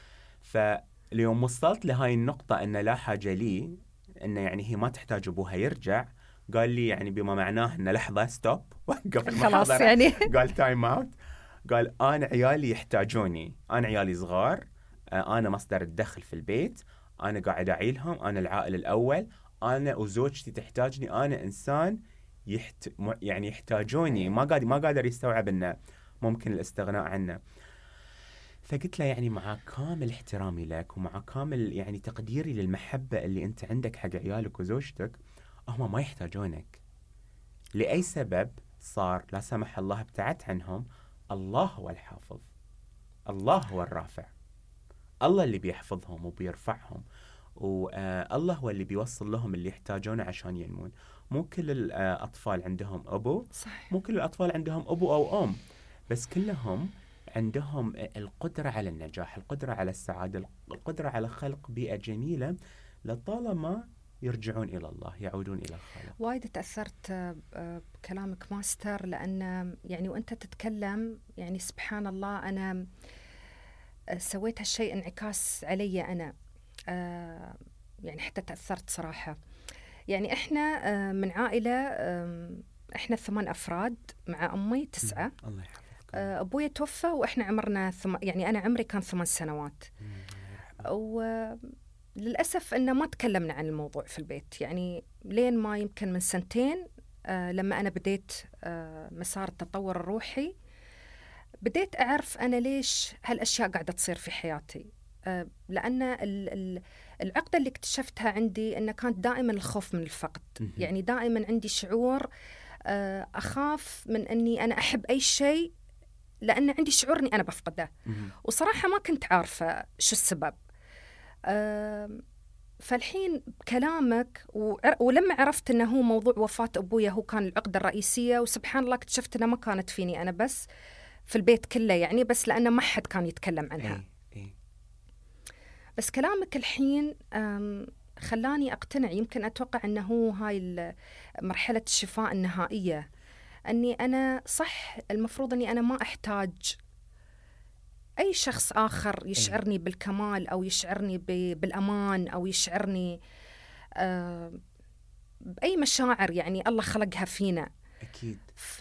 فاليوم وصلت لهاي النقطة أن لا حاجة لي أن يعني هي ما تحتاج أبوها يرجع، قال لي يعني بما معناه أن لحظة ستوب، وقف المحاضرة يعني. قال تايم اوت، قال أنا عيالي يحتاجوني، أنا عيالي صغار، أنا مصدر الدخل في البيت، أنا قاعد أعيلهم، أنا العائل الأول، أنا وزوجتي تحتاجني، أنا إنسان يعني يحتاجوني. ما قادر يستوعب أنه ممكن الاستغناء عنه. فقلت له يعني مع كامل احترامي لك ومع كامل يعني تقديري للمحبة اللي أنت عندك حق عيالك وزوجتك، هم ما يحتاجونك. لأي سبب صار لا سمح الله ابتعدت عنهم، الله هو الحافظ، الله هو الرافع، الله اللي بيحفظهم وبيرفعهم، والله هو اللي بيوصل لهم اللي يحتاجونه عشان ينمون. مو كل الأطفال عندهم أبو، صح. مو كل الأطفال عندهم أبو أو أم، بس كلهم عندهم القدرة على النجاح، القدرة على السعادة، القدرة على خلق بيئة جميلة لطالما يرجعون إلى الله، يعودون إلى الخالق. وايد تأثرت بكلامك ماستر، لأن يعني وأنت تتكلم يعني سبحان الله أنا سويت هالشيء انعكاس علي أنا، يعني حتى تأثرت صراحة. يعني إحنا من عائلة، إحنا 8 أفراد مع أمي 9. الله يحفظك. أبوي توفى وإحنا عمرنا يعني أنا عمري كان 8 سنوات. وللأسف إنه ما تكلمنا عن الموضوع في البيت، يعني لين ما يمكن من 2 لما أنا بديت مسار التطور الروحي، بديت أعرف أنا ليش هالأشياء قاعدة تصير في حياتي. لأن العقدة اللي اكتشفتها عندي أنه كانت دائما الخوف من الفقد. يعني دائما عندي شعور أخاف من أني أنا أحب أي شيء، لأن عندي شعور أني أنا بفقده، وصراحة ما كنت عارفة شو السبب. فالحين كلامك ولما عرفت أنه هو موضوع وفاة أبويا هو كان العقدة الرئيسية، وسبحان الله اكتشفت أنها ما كانت فيني أنا بس، في البيت كله، يعني بس لأنه ما حد كان يتكلم عنها. بس كلامك الحين خلاني أقتنع، يمكن أتوقع أنه هاي مرحلة الشفاء النهائية، أني أنا صح المفروض أني أنا ما أحتاج أي شخص آخر يشعرني بالكمال أو يشعرني بالأمان أو يشعرني بأي مشاعر يعني الله خلقها فينا. أكيد.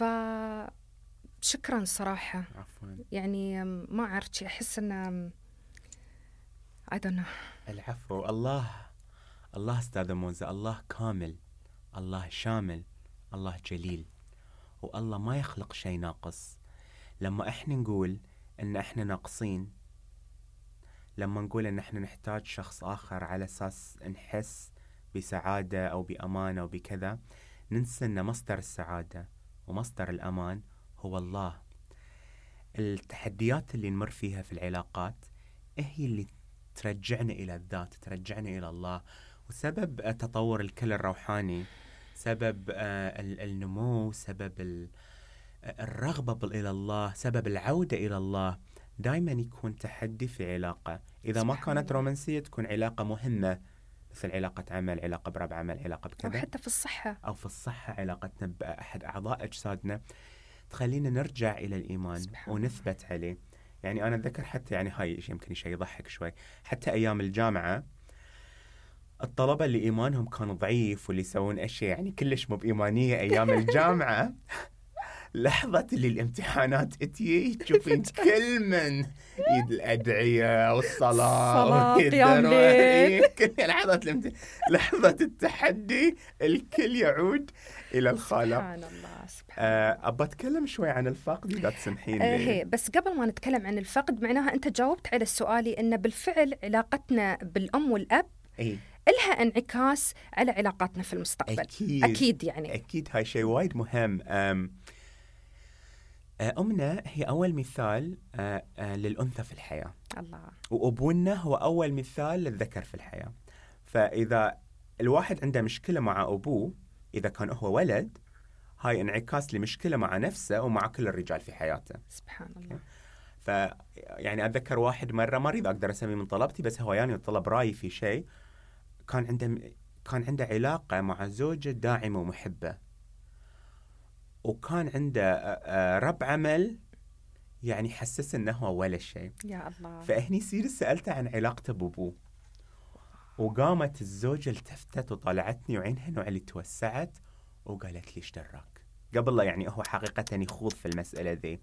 شكرا صراحة. عفوا. يعني ما أعرف، أحس أن I don't know. العفو. الله أستاذة موزة، الله كامل، الله شامل، الله جليل، والله ما يخلق شيء ناقص. لما احنا نقول ان احنا ناقصين، لما نقول ان احنا نحتاج شخص اخر على اساس نحس بسعادة او بامان او بكذا، ننسى ان مصدر السعادة ومصدر الامان هو الله. التحديات اللي نمر فيها في العلاقات هي اللي ترجعنا الى الذات، ترجعنا الى الله. وسبب تطور الكل الروحاني، سبب النمو، سبب الرغبة إلى الله، سبب العودة إلى الله، دائما يكون تحدي في علاقة. إذا ما كانت رومانسية تكون علاقة مهمة، مثل علاقة عمل، علاقة برب عمل، علاقة بكذا، أو حتى في الصحة، أو في الصحة علاقتنا بأحد أعضاء أجسادنا، تخلينا نرجع إلى الإيمان ونثبت عليه. يعني أنا أتذكر حتى، يعني هاي يمكن شيء يضحك شوي، حتى أيام الجامعة الطلبة اللي إيمانهم كان ضعيف واللي يسوون أشياء يعني كلش مو بإيمانية أيام الجامعة لحظة اللي الامتحانات اتي تشوفين كل من يد الأدعية والصلاة قيام ليل، كل لحظة لحظة التحدي الكل يعود إلى الخالق. سبحان الله سبحان الله. أبى أتكلم شوي عن الفقد إذا تسمحين لي. هي بس قبل ما نتكلم عن الفقد، معناها أنت جاوبت على سؤالي إن بالفعل علاقتنا بالأم والأب إلها انعكاس على علاقاتنا في المستقبل. أكيد يعني أكيد هاي شيء وايد مهم. أمنا هي أول مثال للأنثى في الحياة، الله. وأبونا هو أول مثال للذكر في الحياة. فإذا الواحد عنده مشكلة مع أبوه، إذا كان هو ولد، هاي انعكاس لمشكلة مع نفسه ومع كل الرجال في حياته. سبحان الله. يعني أتذكر واحد مرة، ما أريد أقدر أسميه من طلبتي، بس هو يعني طلب رأيي في شيء. كان عنده علاقة مع زوجة داعمة ومحبة، وكان عنده رب عمل يعني حسس انه هو ولا شيء. يا الله. فهني سألته عن علاقته بابوه، وقامت الزوجة التفتت وطلعتني وعينها نوع اللي توسعت وقالت لي ايش دراك، قبل لا يعني هو حقيقة يخوض في المسألة ذي.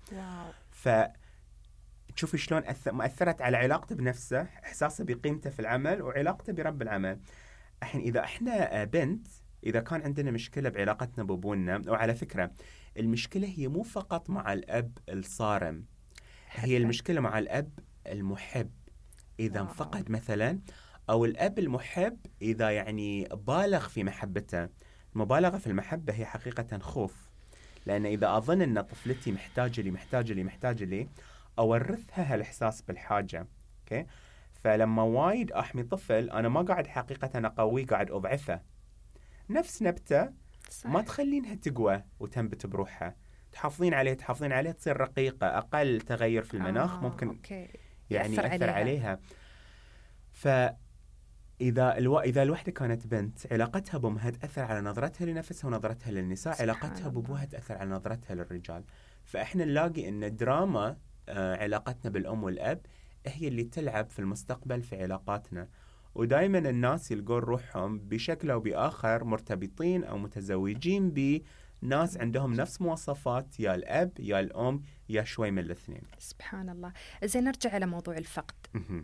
فتشوفي شلون أثرت على علاقته بنفسه، إحساسه بقيمته في العمل، وعلاقته برب العمل. الحين إذا إحنا بنت، إذا كان عندنا مشكلة بعلاقتنا بابونا، وعلى فكرة المشكلة هي مو فقط مع الأب الصارم، هي المشكلة مع الأب المحب إذا انفقد مثلا، أو الأب المحب إذا يعني بالغ في محبته. المبالغة في المحبة هي حقيقة خوف، لأن إذا أظن أن طفلتي محتاجة لي أورثها هالإحساس بالحاجة. أوكي؟ فلما وايد أحمي طفل، أنا ما قاعد حقيقة أقويه، قاعد أضعفه. نفس نبتة ما تخلينها تقوى وتنبت بروحها، تحافظين عليه تصير رقيقة، أقل تغير في المناخ ممكن يعني يأثر عليها. فإذا الوحدة كانت بنت، علاقتها بأمها تأثر على نظرتها لنفسها ونظرتها للنساء، علاقتها بأبوها تأثر على نظرتها للرجال. فإحنا نلاقي أن دراما علاقتنا بالأم والأب هي اللي تلعب في المستقبل في علاقاتنا. ودائما الناس يلقون روحهم بشكل أو بآخر مرتبطين أو متزوجين بناس عندهم نفس مواصفات يا الأب يا الأم يا شوي من الاثنين. سبحان الله. زين، نرجع على موضوع الفقد.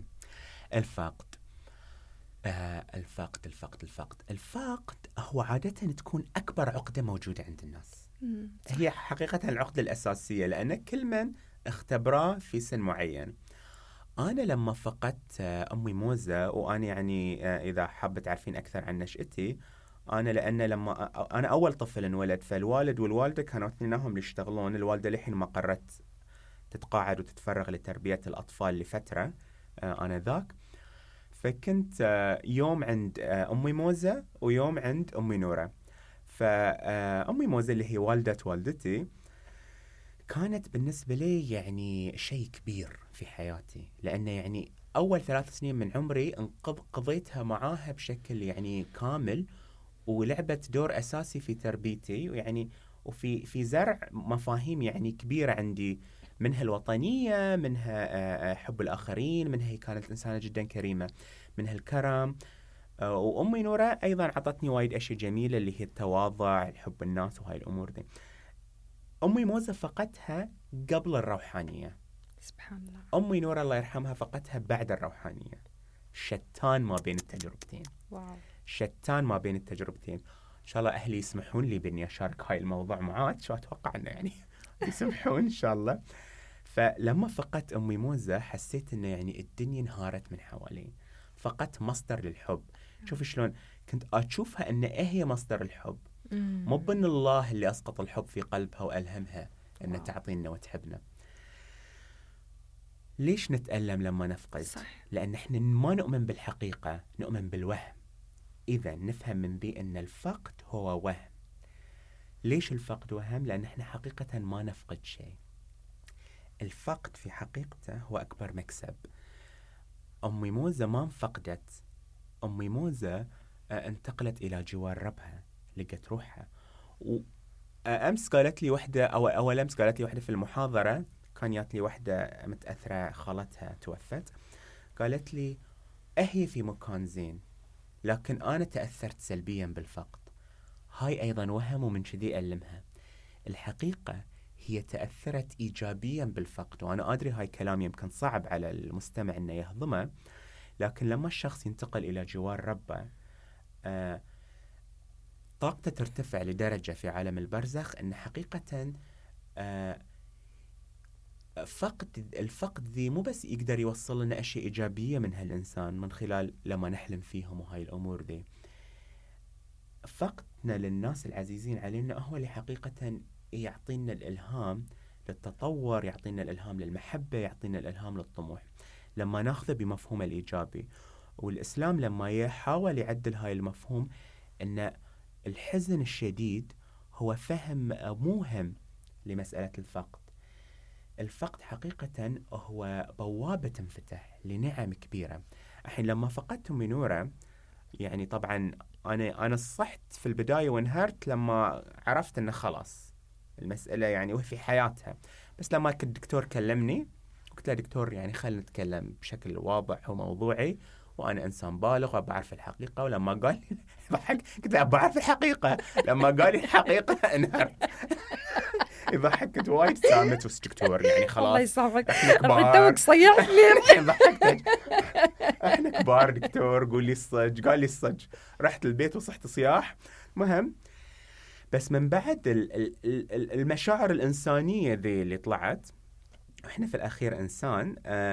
الفقد هو عادة تكون أكبر عقدة موجودة عند الناس. هي حقيقة العقدة الأساسية، لأن كل من اختبراه في سن معين. أنا لما فقدت أمي موزة، وأنا يعني إذا حابة تعرفين أكثر عن نشأتي، أنا لأن لما أنا أول طفل انولد، فالوالد والوالدة كانوا اثنينهم يشتغلون. الوالدة لحين ما قررت تتقاعد وتتفرغ لتربية الأطفال لفترة أنا ذاك. فكنت يوم عند أمي موزة ويوم عند أمي نورة. فأمي موزة اللي هي والدة والدتي كانت بالنسبة لي يعني شيء كبير في حياتي، لأنه يعني أول 3 سنين من عمري قضيتها معاها بشكل يعني كامل، ولعبت دور أساسي في تربيتي، ويعني وفي زرع مفاهيم يعني كبيرة عندي، منها الوطنية، منها حب الآخرين، منها هي كانت إنسانة جدا كريمة، منها الكرم. وأمي نورة أيضا عطتني وايد أشياء جميلة، اللي هي التواضع، الحب الناس، وهاي الأمور دي. أمي موزة فقدتها قبل الروحانية. سبحان الله. أمي نورة الله يرحمها فقدتها بعد الروحانية. شتان ما بين التجربتين. واو. شتان ما بين التجربتين. إن شاء الله أهلي يسمحون لي بإني أشارك هاي الموضوع معاك، شو أتوقع إنه يعني يسمحون إن شاء الله. فلما فقدت أمي موزة حسيت إنه يعني الدنيا انهارت من حوالي، فقدت مصدر للحب. شوف شلون كنت أشوفها إن هي مصدر الحب، مو بأن الله اللي أسقط الحب في قلبها وألهمها إن تعطينا وتحبنا. ليش نتألم لما نفقد؟ صح. لأن إحنا ما نؤمن بالحقيقة، نؤمن بالوهم. إذا نفهم من ذي أن الفقد هو وهم. ليش الفقد وهم؟ لأن إحنا حقيقة ما نفقد شيء. الفقد في حقيقته هو أكبر مكسب. أمي موزة ما فقدت، أمي موزة انتقلت إلى جوار ربها، لقت روحها. وأمس قالت لي وحدة، أول أمس قالت لي وحدة في المحاضرة، كان جات لي وحدة متأثرة خالتها توفت، قالت لي أهي في مكان زين لكن أنا تأثرت سلبيا بالفقد. هاي أيضا وهم، ومن كذي ألمها. الحقيقة هي تأثرت إيجابيا بالفقد، وأنا أدري هاي كلام يمكن صعب على المستمع إنه يهضمه، لكن لما الشخص ينتقل إلى جوار ربه طاقته ترتفع لدرجة في عالم البرزخ إن حقيقة الفقد ذي مو بس يقدر يوصل لنا أشياء إيجابية من هالإنسان من خلال لما نحلم فيهم وهاي الأمور ذي. فقدنا للناس العزيزين علينا هو اللي حقيقة يعطينا الإلهام للتطور، يعطينا الإلهام للمحبة، يعطينا الإلهام للطموح لما ناخذه بمفهوم الإيجابي. والإسلام لما يحاول يعدل هاي المفهوم أن الحزن الشديد هو فهم موهم لمسألة الفقد. الفقد حقيقة هو بوابة انفتح لنعم كبيرة. الحين لما فقدت أمي نورة، يعني طبعا أنا صحت في البداية وانهرت لما عرفت أنه خلاص المسألة يعني وفي حياتها. بس لما الدكتور كلمني قلت له دكتور يعني خلينا نتكلم بشكل واضح وموضوعي، وأنا إنسان بالغ وبعرف الحقيقة. ولما قال لي ضحك، قلت له بعرف الحقيقة. لما قال لي الحقيقة انهرت. ضحكت وايد سامت دكتور يعني خلاص الله يسامحك، احنا كبار. توك صيحني. ضحكت احنا كبار دكتور، قول لي الصج. قال لي الصج. رحت البيت وصحت صياح. مهم بس من بعد المشاعر الإنسانية ذي اللي طلعت، احنا في الأخير إنسان.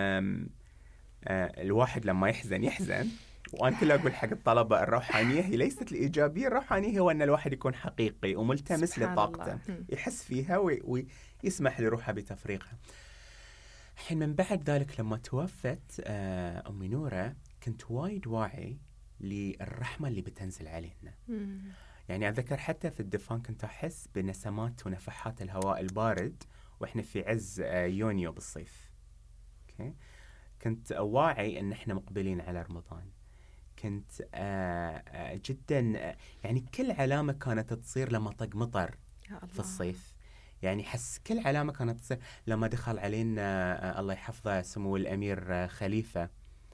الواحد لما يحزن. وأنا كله أقول حق الطلبة الروحانية هي ليست الإيجابية، الروحانية هو أن الواحد يكون حقيقي وملتمس لطاقته، يحس فيها ويسمح لروحها بتفريغها. حين من بعد ذلك لما توفت أمي نورة كنت وايد واعي للرحمة اللي بتنزل علينا. يعني أذكر حتى في الدفان كنت أحس بنسمات ونفحات الهواء البارد وإحنا في عز يونيو بالصيف. كنت واعي أن إحنا مقبلين على رمضان. كنت جدا يعني كل علامة كانت تصير لما طق مطر في الصيف. يعني حس كل علامة كانت تصير لما دخل علينا الله يحفظه سمو الأمير خليفة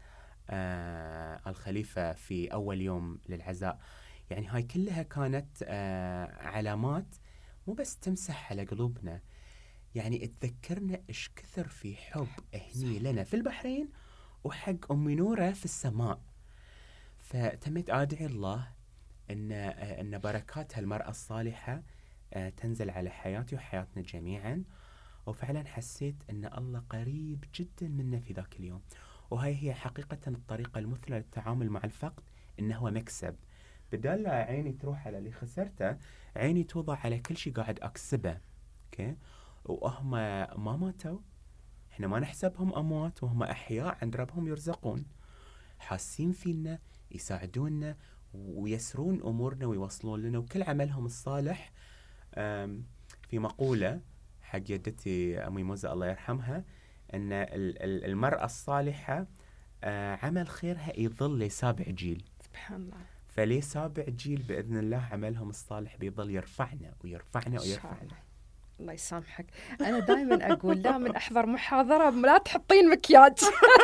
الخليفة في أول يوم للعزاء. يعني هاي كلها كانت علامات مو بس تمسح على قلوبنا، يعني تذكرنا إيش كثر في حب هني لنا في البحرين وحق أمي نورة في السماء. فتمت أدعي الله أن بركات هالمرأة الصالحة تنزل على حياتي وحياتنا جميعا. وفعلا حسيت أن الله قريب جدا منا في ذاك اليوم. وهي هي حقيقة الطريقة المثلى للتعامل مع الفقد، إنه هو مكسب. بدل لا عيني تروح على اللي خسرته، عيني توضع على كل شيء قاعد أكسبه. وهم ما ماتوا، إحنا ما نحسبهم أموات، وهم أحياء عند ربهم يرزقون، حاسين فينا، يساعدوننا ويسرون أمورنا ويوصلون لنا. وكل عملهم الصالح في مقولة حق جدتي أمي موزة الله يرحمها، أن المرأة الصالحة عمل خيرها يظل لسابع جيل. سبحان الله. فليه سابع جيل بإذن الله عملهم الصالح بيظل يرفعنا ويرفعنا ويرفعنا. الله يسامحك، أنا دائما أقول لا من أحضر محاضرة لا تحطين مكياج.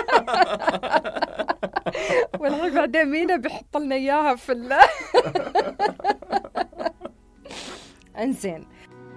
والله بعدين مينا بيحط لنا إياها في انزين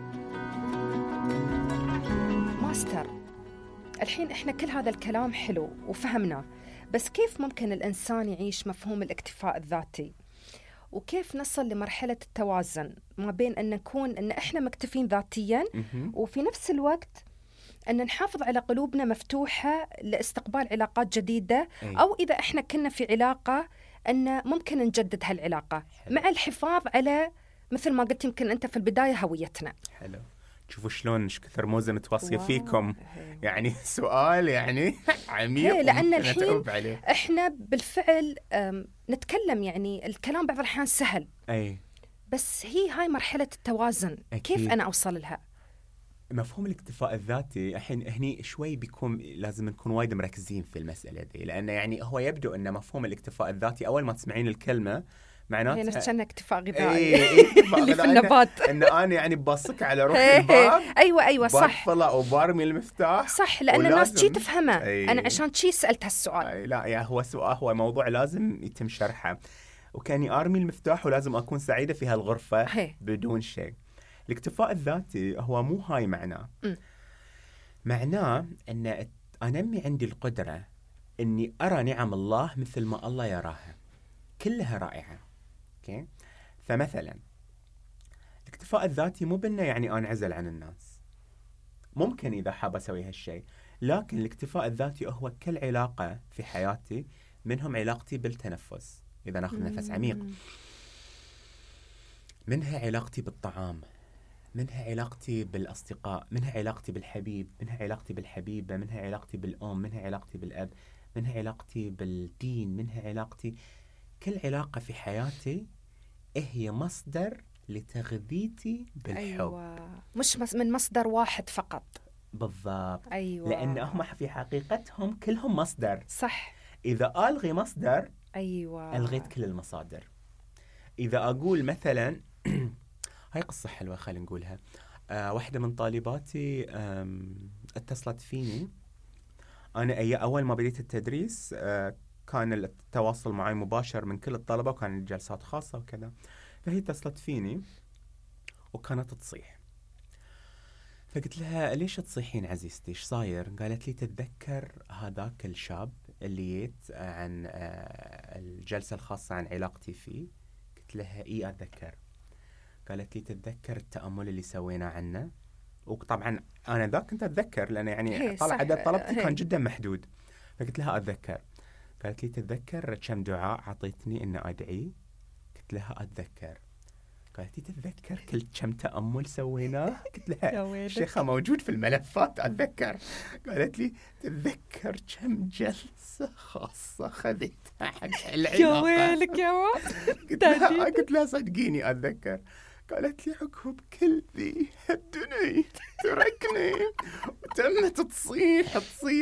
ماستر، الحين إحنا كل هذا الكلام حلو وفهمناه، بس كيف ممكن الإنسان يعيش مفهوم الاكتفاء الذاتي؟ وكيف نصل لمرحلة التوازن ما بين أن نكون أن إحنا مكتفين ذاتياً وفي نفس الوقت أن نحافظ على قلوبنا مفتوحة لاستقبال علاقات جديدة، أي. أو إذا إحنا كنا في علاقة أن ممكن نجدد هالعلاقة حلو. مع الحفاظ على مثل ما قلت يمكن أنت في البداية هويتنا. حلو. شوفوا شلون ايش كثر موزة متوصية واو. فيكم. يعني سؤال يعني عميق، لأن وممكن الحين أتعب عليه. إحنا بالفعل نتكلم، يعني الكلام بعض الأحيان سهل، أي. بس هاي مرحلة التوازن. أكيد. كيف أنا أوصل لها؟ مفهوم الاكتفاء الذاتي الحين هني شوي بيكون لازم نكون وايد مركزين في المسألة دي، لأن يعني هو يبدو أن مفهوم الاكتفاء الذاتي أول ما تسمعين الكلمة معناتها هي نفس كأنها اكتفاء غذائي. اللي في إن النبات. إن أنا يعني ببصك على روح الباب. أيوة صح. بطلع وبارمي المفتاح. صح، لأن الناس شي تفهمه. أنا عشان شي سألت هالسؤال. لا يا هو سؤال، هو موضوع لازم يتم شرحه، وكاني أرمي المفتاح ولازم أكون سعيدة في هالغرفة بدون شيء. الاكتفاء الذاتي هو مو هاي معناه. معناه أن أنمي عندي القدرة أني أرى نعم الله مثل ما الله يراها، كلها رائعة. أوكي؟ فمثلا الاكتفاء الذاتي مو بأنه يعني أنعزل عن الناس، ممكن إذا حاب أسوي هالشيء، لكن الاكتفاء الذاتي هو كل علاقة في حياتي، منهم علاقتي بالتنفس، إذا ناخذ نفس عميق، منها علاقتي بالطعام، منها علاقتي بالأصدقاء، منها علاقتي بالحبيب، منها علاقتي بالحبيبة، منها علاقتي بالأم، منها علاقتي بالأب، منها علاقتي بالدين، منها علاقتي. كل علاقة في حياتي هي مصدر لتغذيتي بالحب. أيوة. مش من مصدر واحد فقط. بالضبط. أيوة. لأن هم في حقيقتهم كلهم مصدر. صح. إذا ألغي مصدر أيوة ألغيت كل المصادر. إذا أقول مثلا هاي قصة حلوة خلينا نقولها. واحدة من طالباتي اتصلت فيني. أنا أول ما بديت التدريس كان التواصل معي مباشر من كل الطلبة، وكان جلسات خاصة وكذا. فهي اتصلت فيني وكانت تصيح، فقلت لها ليش تصيحين عزيزتي، ايش صاير؟ قالت لي تتذكر هذاك الشاب اللي جيت عن الجلسة الخاصة عن علاقتي فيه؟ قلت لها إيه أتذكر. قالت لي تتذكر التأمل اللي سوينا عنه؟ وطبعا أنا ذاك كنت أتذكر، لأن يعني طلع عدد طلبتي كان جدا محدود. فقلت لها أتذكر. قالت لي تتذكر كم دعاء عطيتني إن أدعي؟ قلت لها أتذكر. قالت لي تتذكر كم تأمل سويناه؟ قلت لها شيخة موجود في الملفات أتذكر. قالت لي تتذكر كم جلسة خاصة خذيتها حق العلاقة؟ يا ويلك يا قلت لها صدقيني أتذكر. قالت لي عقب كل ذي هدني تركني وتمت تصيح.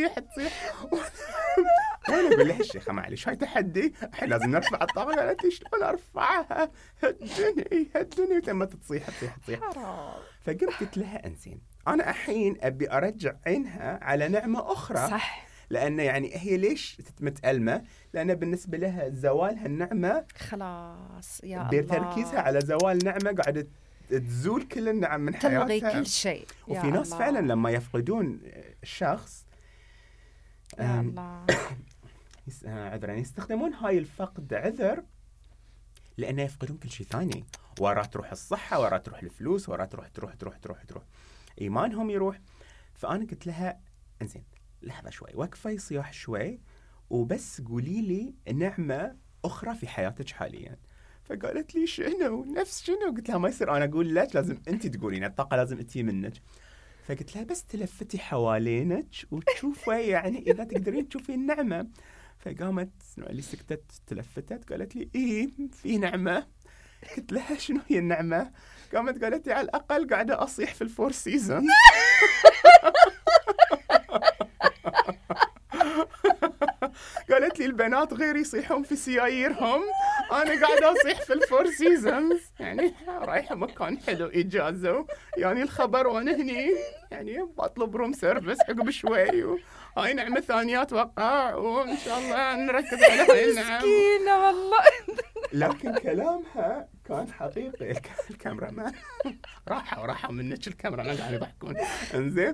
وانا اقول لها الشيخة معلش هاي تحدي، الحين لازم نرفع الطاقة. قالت لي شلون ارفعها؟ هدني وتمت تصيح. فقمت قلت لها انزين انا الحين ابي ارجع عينها على نعمة اخرى. صح. لأن يعني هي ليش متألمة؟ لأن بالنسبة لها زوال هالنعمة خلاص يا الله، بتركيزها على زوال نعمة قاعدة تزول كل النعم من حياتها، تلغي كل شيء. وفي ناس فعلا لما يفقدون الشخص يا الله عذرا يستخدمون هاي الفقد عذر، لأنه يفقدون كل شيء ثاني. ورا تروح الصحة، ورا تروح الفلوس، ورا تروح إيمانهم يروح. فأنا قلت لها انزين لحظة شوي، وقفي صياح شوي، وبس قولي لي نعمة أخرى في حياتك حاليا. فقالت لي شنو؟ نفس شنو؟ قلت لها ما يصير أنا أقول لك، لازم أنت تقولين، الطاقة لازم تجي منك. فقلت لها بس تلفتي حوالينك وتشوفي يعني إذا تقدرين تشوفي النعمة. فقامت اللي سكتت تلفتت قالت لي إيه في نعمة. قلت لها شنو هي النعمة؟ قامت قالت لي على الأقل قاعدة أصيح في الفور سيزون. قالت لي البنات غير يصيحون في سياييرهم، أنا قاعدة أصيح في الفور سيزونز، يعني رايحة مكان حلو إجازة يعني الخبر وأنا هني يعني بطلب روم سيرفيس عقب شوي، وهاي نعمة ثانية أتوقع، وإن شاء الله نركز على هاي النعم. مسكينة والله. لكن كلامها كان حقيقي. الكاميرا راحوا منك الكاميرا ما قاعد يضحكون. انزين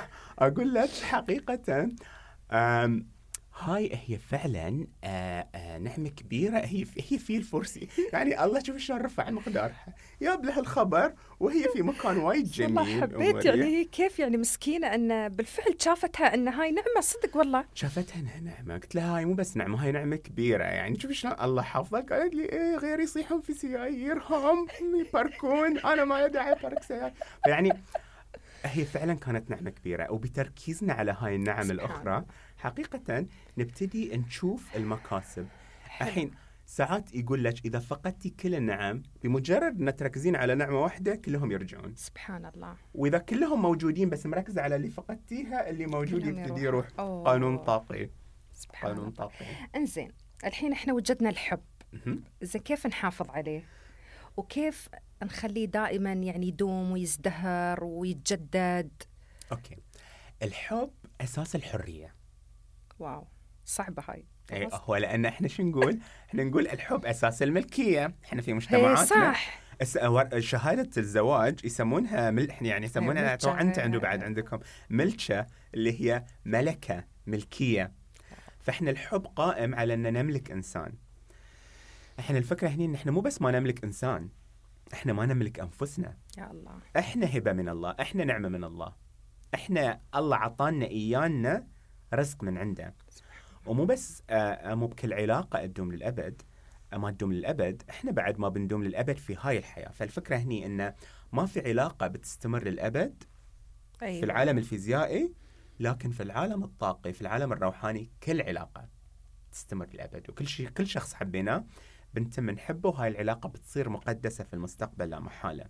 فأقول لك حقيقة هاي هي فعلا نعمة كبيرة هي في الفرسي. يعني الله شوف شلون رفع مقدارها، جاب لها الخبر وهي في مكان وايد جميل. والله حبيت يعني هي كيف يعني مسكينة أن بالفعل شافتها أن هاي نعمة صدق والله. شافتها انها نعمة، قلت لها هاي مو بس نعمة، هاي نعمة كبيرة. يعني شوف شلون الله حافظك. قالت لي ايه غير يصيحون في سياييرهم يباركون، انا ما داعي ابارك سيايير. يعني هي فعلا كانت نعمة كبيرة، وبتركيزنا على هاي النعم الأخرى حقيقة نبتدي نشوف المكاسب. الحين ساعات يقول لك إذا فقدتي كل النعم، بمجرد أن تركزين على نعمة واحدة كلهم يرجعون. سبحان الله. وإذا كلهم موجودين بس مركزة على اللي فقدتيها، اللي موجود يبتدي يروح. قانون طاقي. سبحان قانون الله. طاقي. انزين الحين احنا وجدنا الحب، زين كيف نحافظ عليه وكيف نخليه دائما يعني يدوم ويزدهر ويتجدد؟ أوكي، الحب أساس الحرية. واو صعبة هاي. إيه هو لأن إحنا شو نقول؟ إحنا نقول الحب أساس الملكية. إحنا في مجتمعاتنا صح. شهادة الزواج يسمونها يعني يسمونها أنت بعد عندكم ملكة، اللي هي ملكة، ملكية. فإحنا الحب قائم على أن نملك إنسان. إحنا الفكرة هنا إن إحنا مو بس ما نملك إنسان، إحنا ما نملك أنفسنا. يا الله. إحنا هبة من الله، إحنا نعمة من الله، إحنا الله عطانا إيانا رزق من عنده. ومو بس مو بكل علاقة تدوم للأبد، ما تدوم للأبد، إحنا بعد ما بندوم للأبد في هاي الحياة. فالفكرة هني إن ما في علاقة بتستمر للأبد. أيوة. في العالم الفيزيائي، لكن في العالم الطاقي، في العالم الروحاني، كل علاقة تستمر للأبد، كل شخص حبيناه بنتم نحبه، وهاي العلاقة بتصير مقدسة في المستقبل لا محالة.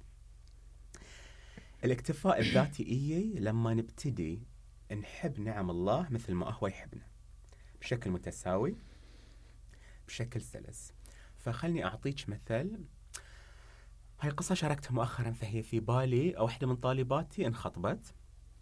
الاكتفاء الذاتي إيه لما نبتدي نحب نعم الله مثل ما هو يحبنا، بشكل متساوي، بشكل سلس. فخلني أعطيك مثل. هاي قصة شاركتها مؤخرا، فهي في بالي. واحدة من طالباتي انخطبت،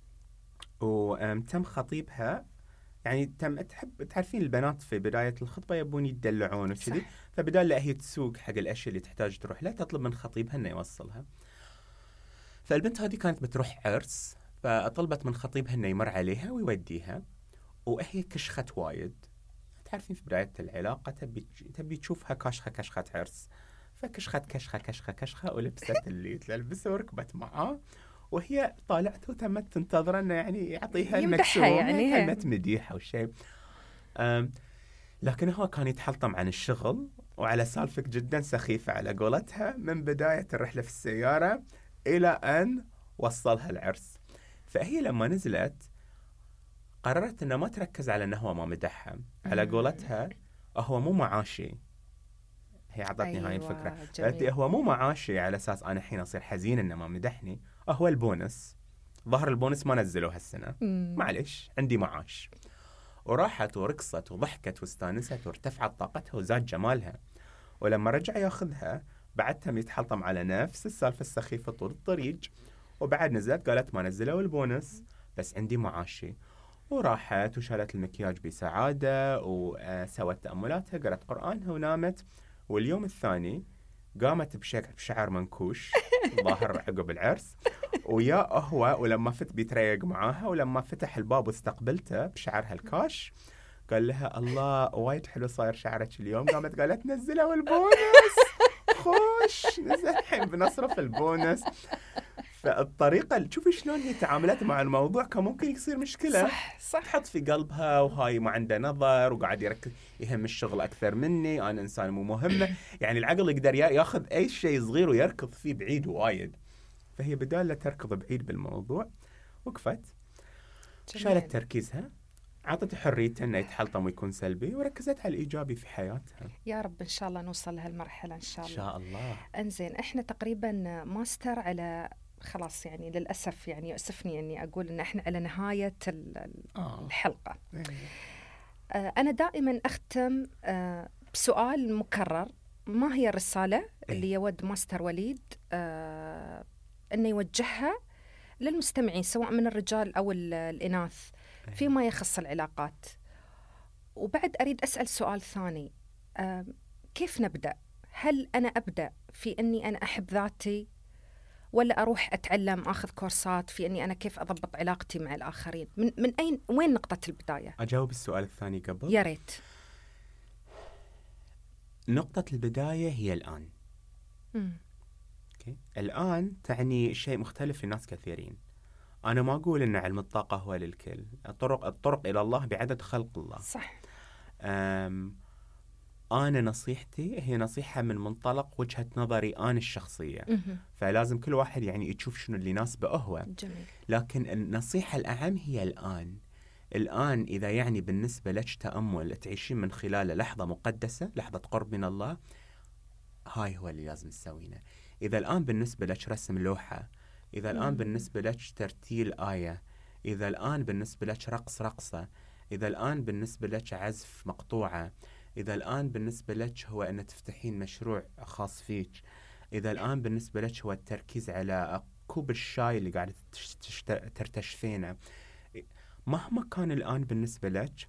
وتم خطيبها. يعني تعرفين البنات في بداية الخطبة يبون يدلعون وكذي، فبدال لا هي تسوق حق الأشياء اللي تحتاج تروح لا، تطلب من خطيبها إنه يوصلها. فالبنت هذه كانت بتروح عرس، فطلبت من خطيبها إنه يمر عليها ويوديها، وهي كشخت وايد. تعرفين في بداية العلاقة تبي تشوفها كشخة عرس، فكشخت كشخة ولبست اللي تلبسه وركبت معاه، وهي طالعته وتمت تنتظر انه يعني يعطيها المكسوم، يعني كلمة مديحة وشيء. لكن هو كان يتحلطم عن الشغل وعلى سالفة جدا سخيفة على قولتها، من بداية الرحلة في السيارة إلى أن وصلها العرس. فهي لما نزلت قررت أنه ما تركز على أنه هو ما مدحها. على قولتها هو مو معاشي. هي عطتني هاي الفكرة، قالت لي هو مو معاشي على أساس أنا الحين أصير حزين إنه ما مدحني، هو البونس. ظهر البونس ما نزلوه هالسنة، معلش عندي معاش. وراحت ورقصت وضحكت واستانست وارتفعت طاقتها وزاد جمالها. ولما رجع ياخذها بعد تم يتحلطم على نفس السالفة السخيفة طول الطريق، وبعد نزلت قالت ما نزلوا البونس بس عندي معاشي. وراحت وشالت المكياج بسعادة وسوت تأملاتها، قرأت قرآنها ونامت. واليوم الثاني قامت بشعر منكوش ظاهر عقب العرس، ويا هو ولما بيتريق معاها، ولما فتح الباب واستقبلته بشعرها الكاش قال لها الله وايد حلو صاير شعرك اليوم. قامت قالت نزلوا البونس، خوش نزل الحين بنصرف البونس. فالطريقة تشوفي شلون هي تعاملت مع الموضوع كان ممكن يصير مشكلة. صح. تحط في قلبها وهاي ما عنده نظر وقاعد يركز يهم الشغل أكثر مني، أنا إنسان مو مهمة. يعني العقل يقدر ياخذ أي شيء صغير ويركض فيه بعيد وايد. فهي بدال لا تركض بعيد بالموضوع وقفت، شالت تركيزها، عطت حريته انه يتحلطم ويكون سلبي، وركزت على الايجابي في حياتها. يا رب ان شاء الله نوصل لهالمرحله ان شاء الله. ان شاء الله. انزين احنا تقريبا ماستر على خلاص، يعني للاسف يعني يؤسفني اني اقول ان احنا على نهايه الحلقه. انا دائما اختم بسؤال مكرر. ما هي الرساله اللي يود ماستر وليد انه يوجهها للمستمعين سواء من الرجال او الاناث فيما يخص العلاقات؟ وبعد أريد أسأل سؤال ثاني، كيف نبدأ؟ هل أنا أبدأ في أني أنا أحب ذاتي، ولا أروح أتعلم أخذ كورسات في أني أنا كيف أضبط علاقتي مع الآخرين؟ وين نقطة البداية؟ أجاوب السؤال الثاني قبل؟ يا ريت. نقطة البداية هي الآن. أوكي. الآن تعني شيء مختلف لناس كثيرين. أنا ما أقول أن علم الطاقة هو للكل. الطرق إلى الله بعدد خلق الله. صح. أنا نصيحتي هي نصيحة من منطلق وجهة نظري أنا الشخصية. فلازم كل واحد يعني يشوف شنو اللي يناسبه هو. جميل. لكن النصيحة الأهم هي الآن. الآن إذا يعني بالنسبة لك تأمل تعيشين من خلاله لحظة مقدسة، لحظة قرب من الله، هاي هو اللي لازم تسوينه. إذا الآن بالنسبة لك رسم لوحة، إذا الآن بالنسبة لك ترتيل آية، إذا الآن بالنسبة لك رقصة، إذا الآن بالنسبة لك عزف مقطوعة، إذا الآن بالنسبة لك هو أن تفتحين مشروع خاص فيك، إذا الآن بالنسبة لك هو التركيز على كوب الشاي اللي قاعدة ترتشفينه، مهما كان الآن بالنسبة لك،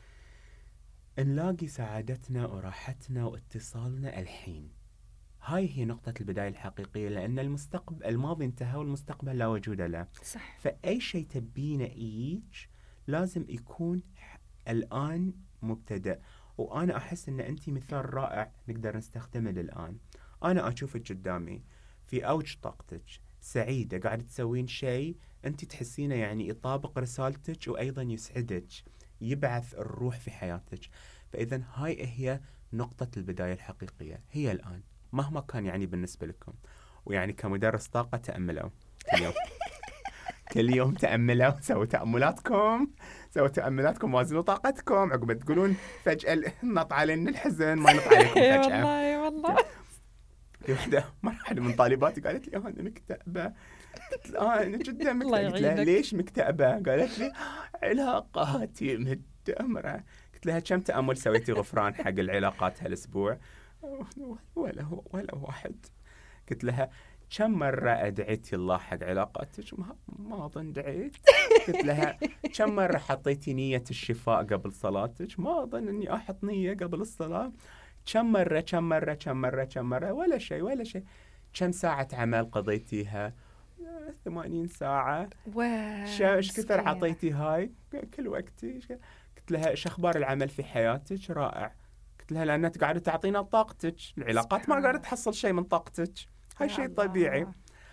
نلاقي سعادتنا وراحتنا واتصالنا الحين. هاي هي نقطة البداية الحقيقية، لأن الماضي انتهى والمستقبل لا وجود له. صح. فأي شيء تبينه إيج لازم يكون الآن مبتدأ. وأنا أحس أن أنت مثال رائع نقدر نستخدمه للآن. أنا أشوفك قدامي في أوج طاقتك، سعيدة، قاعدة تسوين شيء أنت تحسينه يعني يطابق رسالتك وأيضا يسعدك، يبعث الروح في حياتك. فإذا هاي هي نقطة البداية الحقيقية، هي الآن مهما كان يعني بالنسبة لكم. ويعني كمدرس طاقة تأملوا كل يوم. كل يوم تأملوا، سووا تأملاتكم، وازنوا طاقتكم، عقب تقولون فجأة نط علينا الحزن، ما نط عليكم فجأة. والله في واحدة من طالباتي قالت لي أنا مكتئبة. قلت لها أنا جدا مكتئبة. قلت لها ليش مكتئبة؟ قالت لي علاقاتي مدمرة. قلت لها كم تأمل سويتي غفران حق العلاقات هالأسبوع؟ ولا واحد. قلت لها كم مرة أدعيتي الله حق علاقاتك؟ ما أظن دعيت. قلت لها كم مرة حطيتي نية الشفاء قبل صلاتك؟ ما أظن أني أحط نية قبل الصلاة. كم مرة؟ ولا شيء. كم ساعة عمل قضيتيها؟ 80 ساعة. ايش كثر عطيتي هاي كل وقتي؟ قلت لها ايش اخبار العمل في حياتك؟ رائع. قلت لها لأنك قاعدة تعطينا طاقتك، العلاقات ما قاعدة تحصل شيء من طاقتك، هاي شيء طبيعي.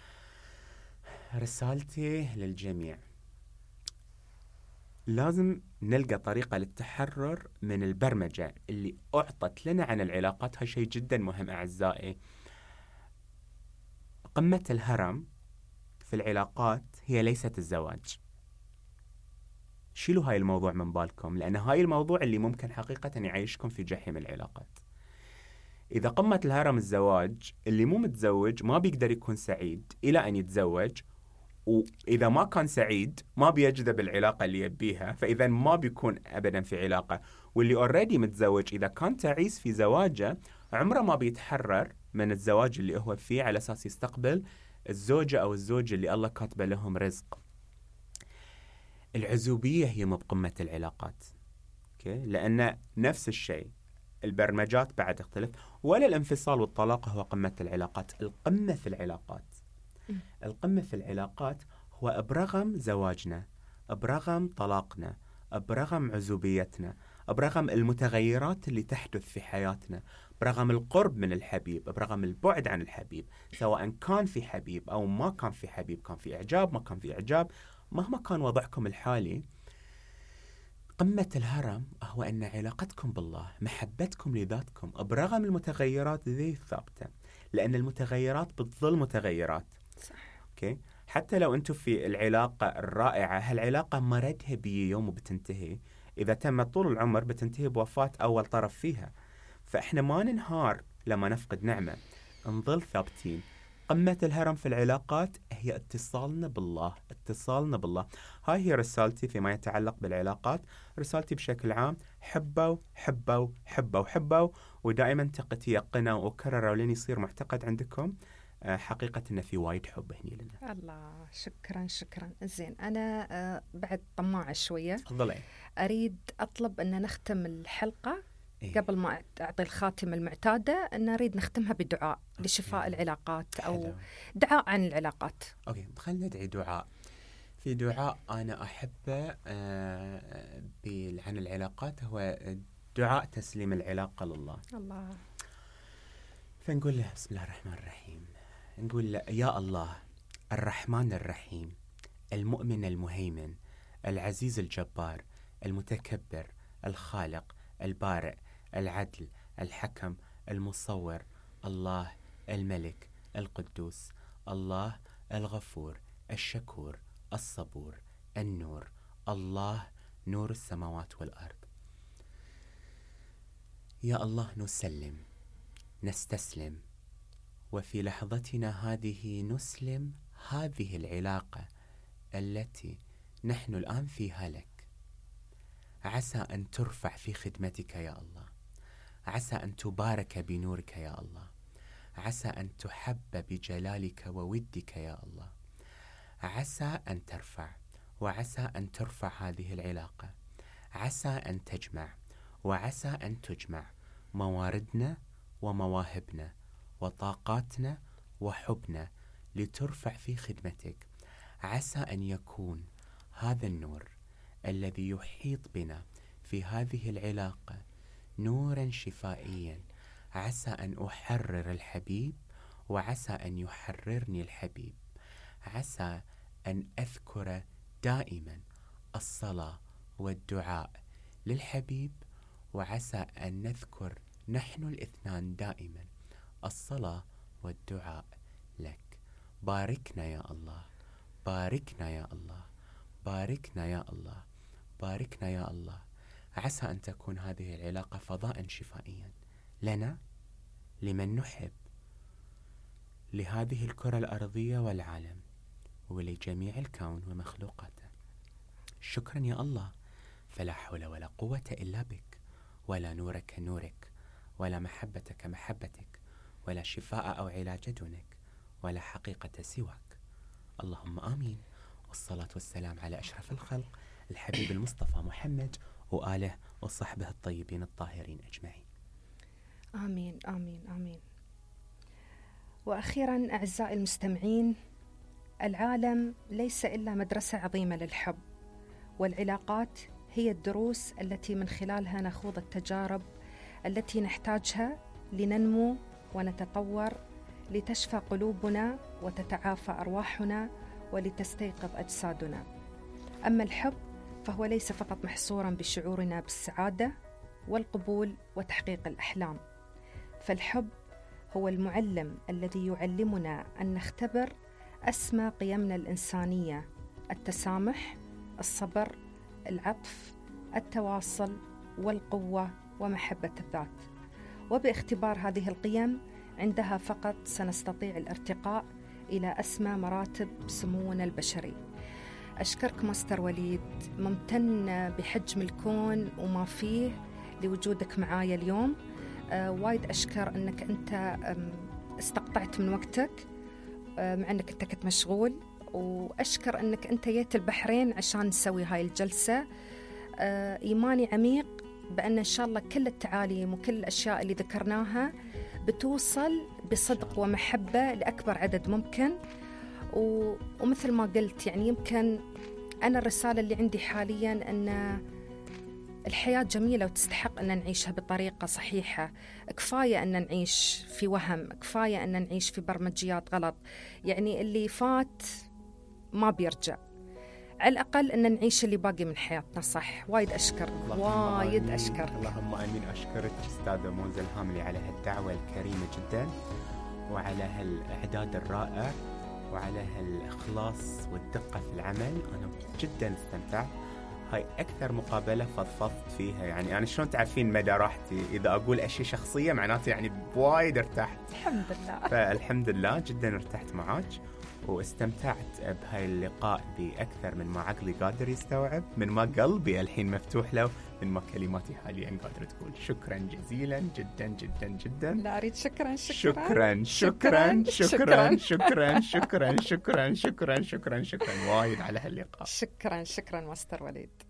رسالتي للجميع، لازم نلقى طريقة للتحرر من البرمجة اللي أعطت لنا عن العلاقات. هاي شيء جدا مهم أعزائي. قمة الهرم في العلاقات هي ليست الزواج. شيلوا هاي الموضوع من بالكم، لأن هاي الموضوع اللي ممكن حقيقة يعيشكم في جحيم العلاقات. إذا قمة الهرم الزواج، اللي مو متزوج ما بيقدر يكون سعيد إلى أن يتزوج، وإذا ما كان سعيد ما بيجذب العلاقة اللي يبيها، فإذا ما بيكون أبدا في علاقة. واللي أوريدي متزوج إذا كان تعيس في زواجه عمره ما بيتحرر من الزواج اللي هو فيه، على أساس يستقبل الزوجة أو الزوج اللي الله كاتبه لهم رزق. العزوبية هي بقمة العلاقات. أوكي؟ لأن نفس الشيء البرمجات بعد تختلف، ولا الانفصال والطلاق هو قمة العلاقات. القمة في العلاقات هو برغم زواجنا، برغم طلاقنا، برغم عزوبيتنا، برغم المتغيرات اللي تحدث في حياتنا، برغم القرب من الحبيب، برغم البعد عن الحبيب، سواء كان في حبيب أو ما كان في حبيب، كان في إعجاب ما كان في إعجاب، مهما كان وضعكم الحالي، قمة الهرم هو أن علاقتكم بالله، محبتكم لذاتكم برغم المتغيرات ذي ثابتة. لأن المتغيرات بتظل متغيرات. صح. أوكي؟ حتى لو أنتم في العلاقة الرائعة، هالعلاقة مردها بي يوم وبتنتهي. إذا تم طول العمر بتنتهي بوفاة أول طرف فيها. فإحنا ما ننهار لما نفقد نعمة، نظل ثابتين. قمة الهرم في العلاقات هي اتصالنا بالله. هاي هي رسالتي فيما يتعلق بالعلاقات. رسالتي بشكل عام، حبوا، ودائما تيقنوا وكرروا لين يصير معتقد عندكم حقيقة إن في وايد حب هني لنا. الله، شكرا. زين، أنا بعد طماعة شوية. تفضلي. أريد أطلب أن نختم الحلقة قبل ما أعطي الخاتمة المعتادة، أن نريد نختمها بدعاء لشفاء العلاقات أو دعاء عن العلاقات. أوكي، خلينا ندعي دعاء. في دعاء أنا أحبه عن العلاقات، هو دعاء تسليم العلاقة لله. الله. فنقول له بسم الله الرحمن الرحيم، نقول له يا الله الرحمن الرحيم، المؤمن المهيمن، العزيز الجبار، المتكبر، الخالق، البارئ، العدل، الحكم، المصور، الله الملك القدوس، الله الغفور الشكور الصبور النور، الله نور السماوات والأرض. يا الله نسلم، نستسلم، وفي لحظتنا هذه نسلم هذه العلاقة التي نحن الآن فيها لك. عسى أن ترفع في خدمتك يا الله، عسى أن تبارك بنورك يا الله، عسى أن تحب بجلالك وودك يا الله، عسى أن ترفع، وعسى أن ترفع هذه العلاقة، عسى أن تجمع، وعسى أن تجمع مواردنا ومواهبنا وطاقاتنا وحبنا لترفع في خدمتك. عسى أن يكون هذا النور الذي يحيط بنا في هذه العلاقة نورا شفائيا. عسى أن أحرر الحبيب، وعسى أن يحررني الحبيب. عسى أن أذكر دائما الصلاة والدعاء للحبيب، وعسى أن نذكر نحن الاثنان دائما الصلاة والدعاء لك. باركنا يا الله، باركنا يا الله، باركنا يا الله، باركنا يا الله. عسى أن تكون هذه العلاقة فضاء شفائيا لنا، لمن نحب، لهذه الكرة الأرضية والعالم، ولجميع الكون ومخلوقاته. شكرا يا الله، فلا حول ولا قوة إلا بك، ولا نور كنورك، ولا محبة كمحبتك، ولا شفاء أو علاج دونك، ولا حقيقة سواك. اللهم آمين. والصلاة والسلام على أشرف الخلق الحبيب المصطفى محمد وآله وصحبه الطيبين الطاهرين أجمعين. آمين آمين آمين. وأخيرا أعزائي المستمعين، العالم ليس إلا مدرسة عظيمة للحب، والعلاقات هي الدروس التي من خلالها نخوض التجارب التي نحتاجها لننمو ونتطور، لتشفى قلوبنا وتتعافى أرواحنا ولتستيقظ أجسادنا. أما الحب فهو ليس فقط محصورا بشعورنا بالسعادة والقبول وتحقيق الأحلام، فالحب هو المعلم الذي يعلمنا أن نختبر أسمى قيمنا الإنسانية: التسامح، الصبر، العطف، التواصل، والقوة، ومحبة الذات. وباختبار هذه القيم عندها فقط سنستطيع الارتقاء إلى أسمى مراتب سمونا البشري. أشكرك ماستر وليد، ممتن بحجم الكون وما فيه لوجودك معايا اليوم. وايد أشكر أنك أنت استقطعت من وقتك مع أنك أنت كنت مشغول، وأشكر أنك أنت جيت البحرين عشان نسوي هاي الجلسة. إيماني عميق بأن إن شاء الله كل التعاليم وكل الأشياء اللي ذكرناها بتوصل بصدق ومحبة لأكبر عدد ممكن. ومثل ما قلت يعني يمكن أنا الرسالة اللي عندي حاليا أن الحياة جميلة وتستحق أن نعيشها بطريقة صحيحة. كفاية أن نعيش في وهم، كفاية أن نعيش في برمجيات غلط. يعني اللي فات ما بيرجع، على الأقل أن نعيش اللي باقي من حياتنا صح. وايد أشكر، وايد أشكر. اللهم آمين. أشكرك أستاذة موزة الهاملي على هالدعوة الكريمة جدا، وعلى هالإعداد الرائع، وعلى هالإخلاص والدقة في العمل. أنا جدا استمتعت. هاي أكثر مقابلة فضفضت فيها، يعني أنا شلون تعرفين مدى راحتي إذا أقول أشياء شخصية معناته يعني بوايد ارتحت. الحمد لله. فالحمد لله جدا ارتحت معاك، واستمتعت بهاي اللقاء بأكثر من ما عقلي قادر يستوعب، من ما قلبي الحين مفتوح له، من ما كلماتي حاليا قادرة تقول. شكرا جزيلا جدا جدا جدا. لا أريد شكرا شكرا شكرا شكرا شكرا شكرا شكرا شكرا شكرا وايد على هاللقاء. شكرا ماستر وليد.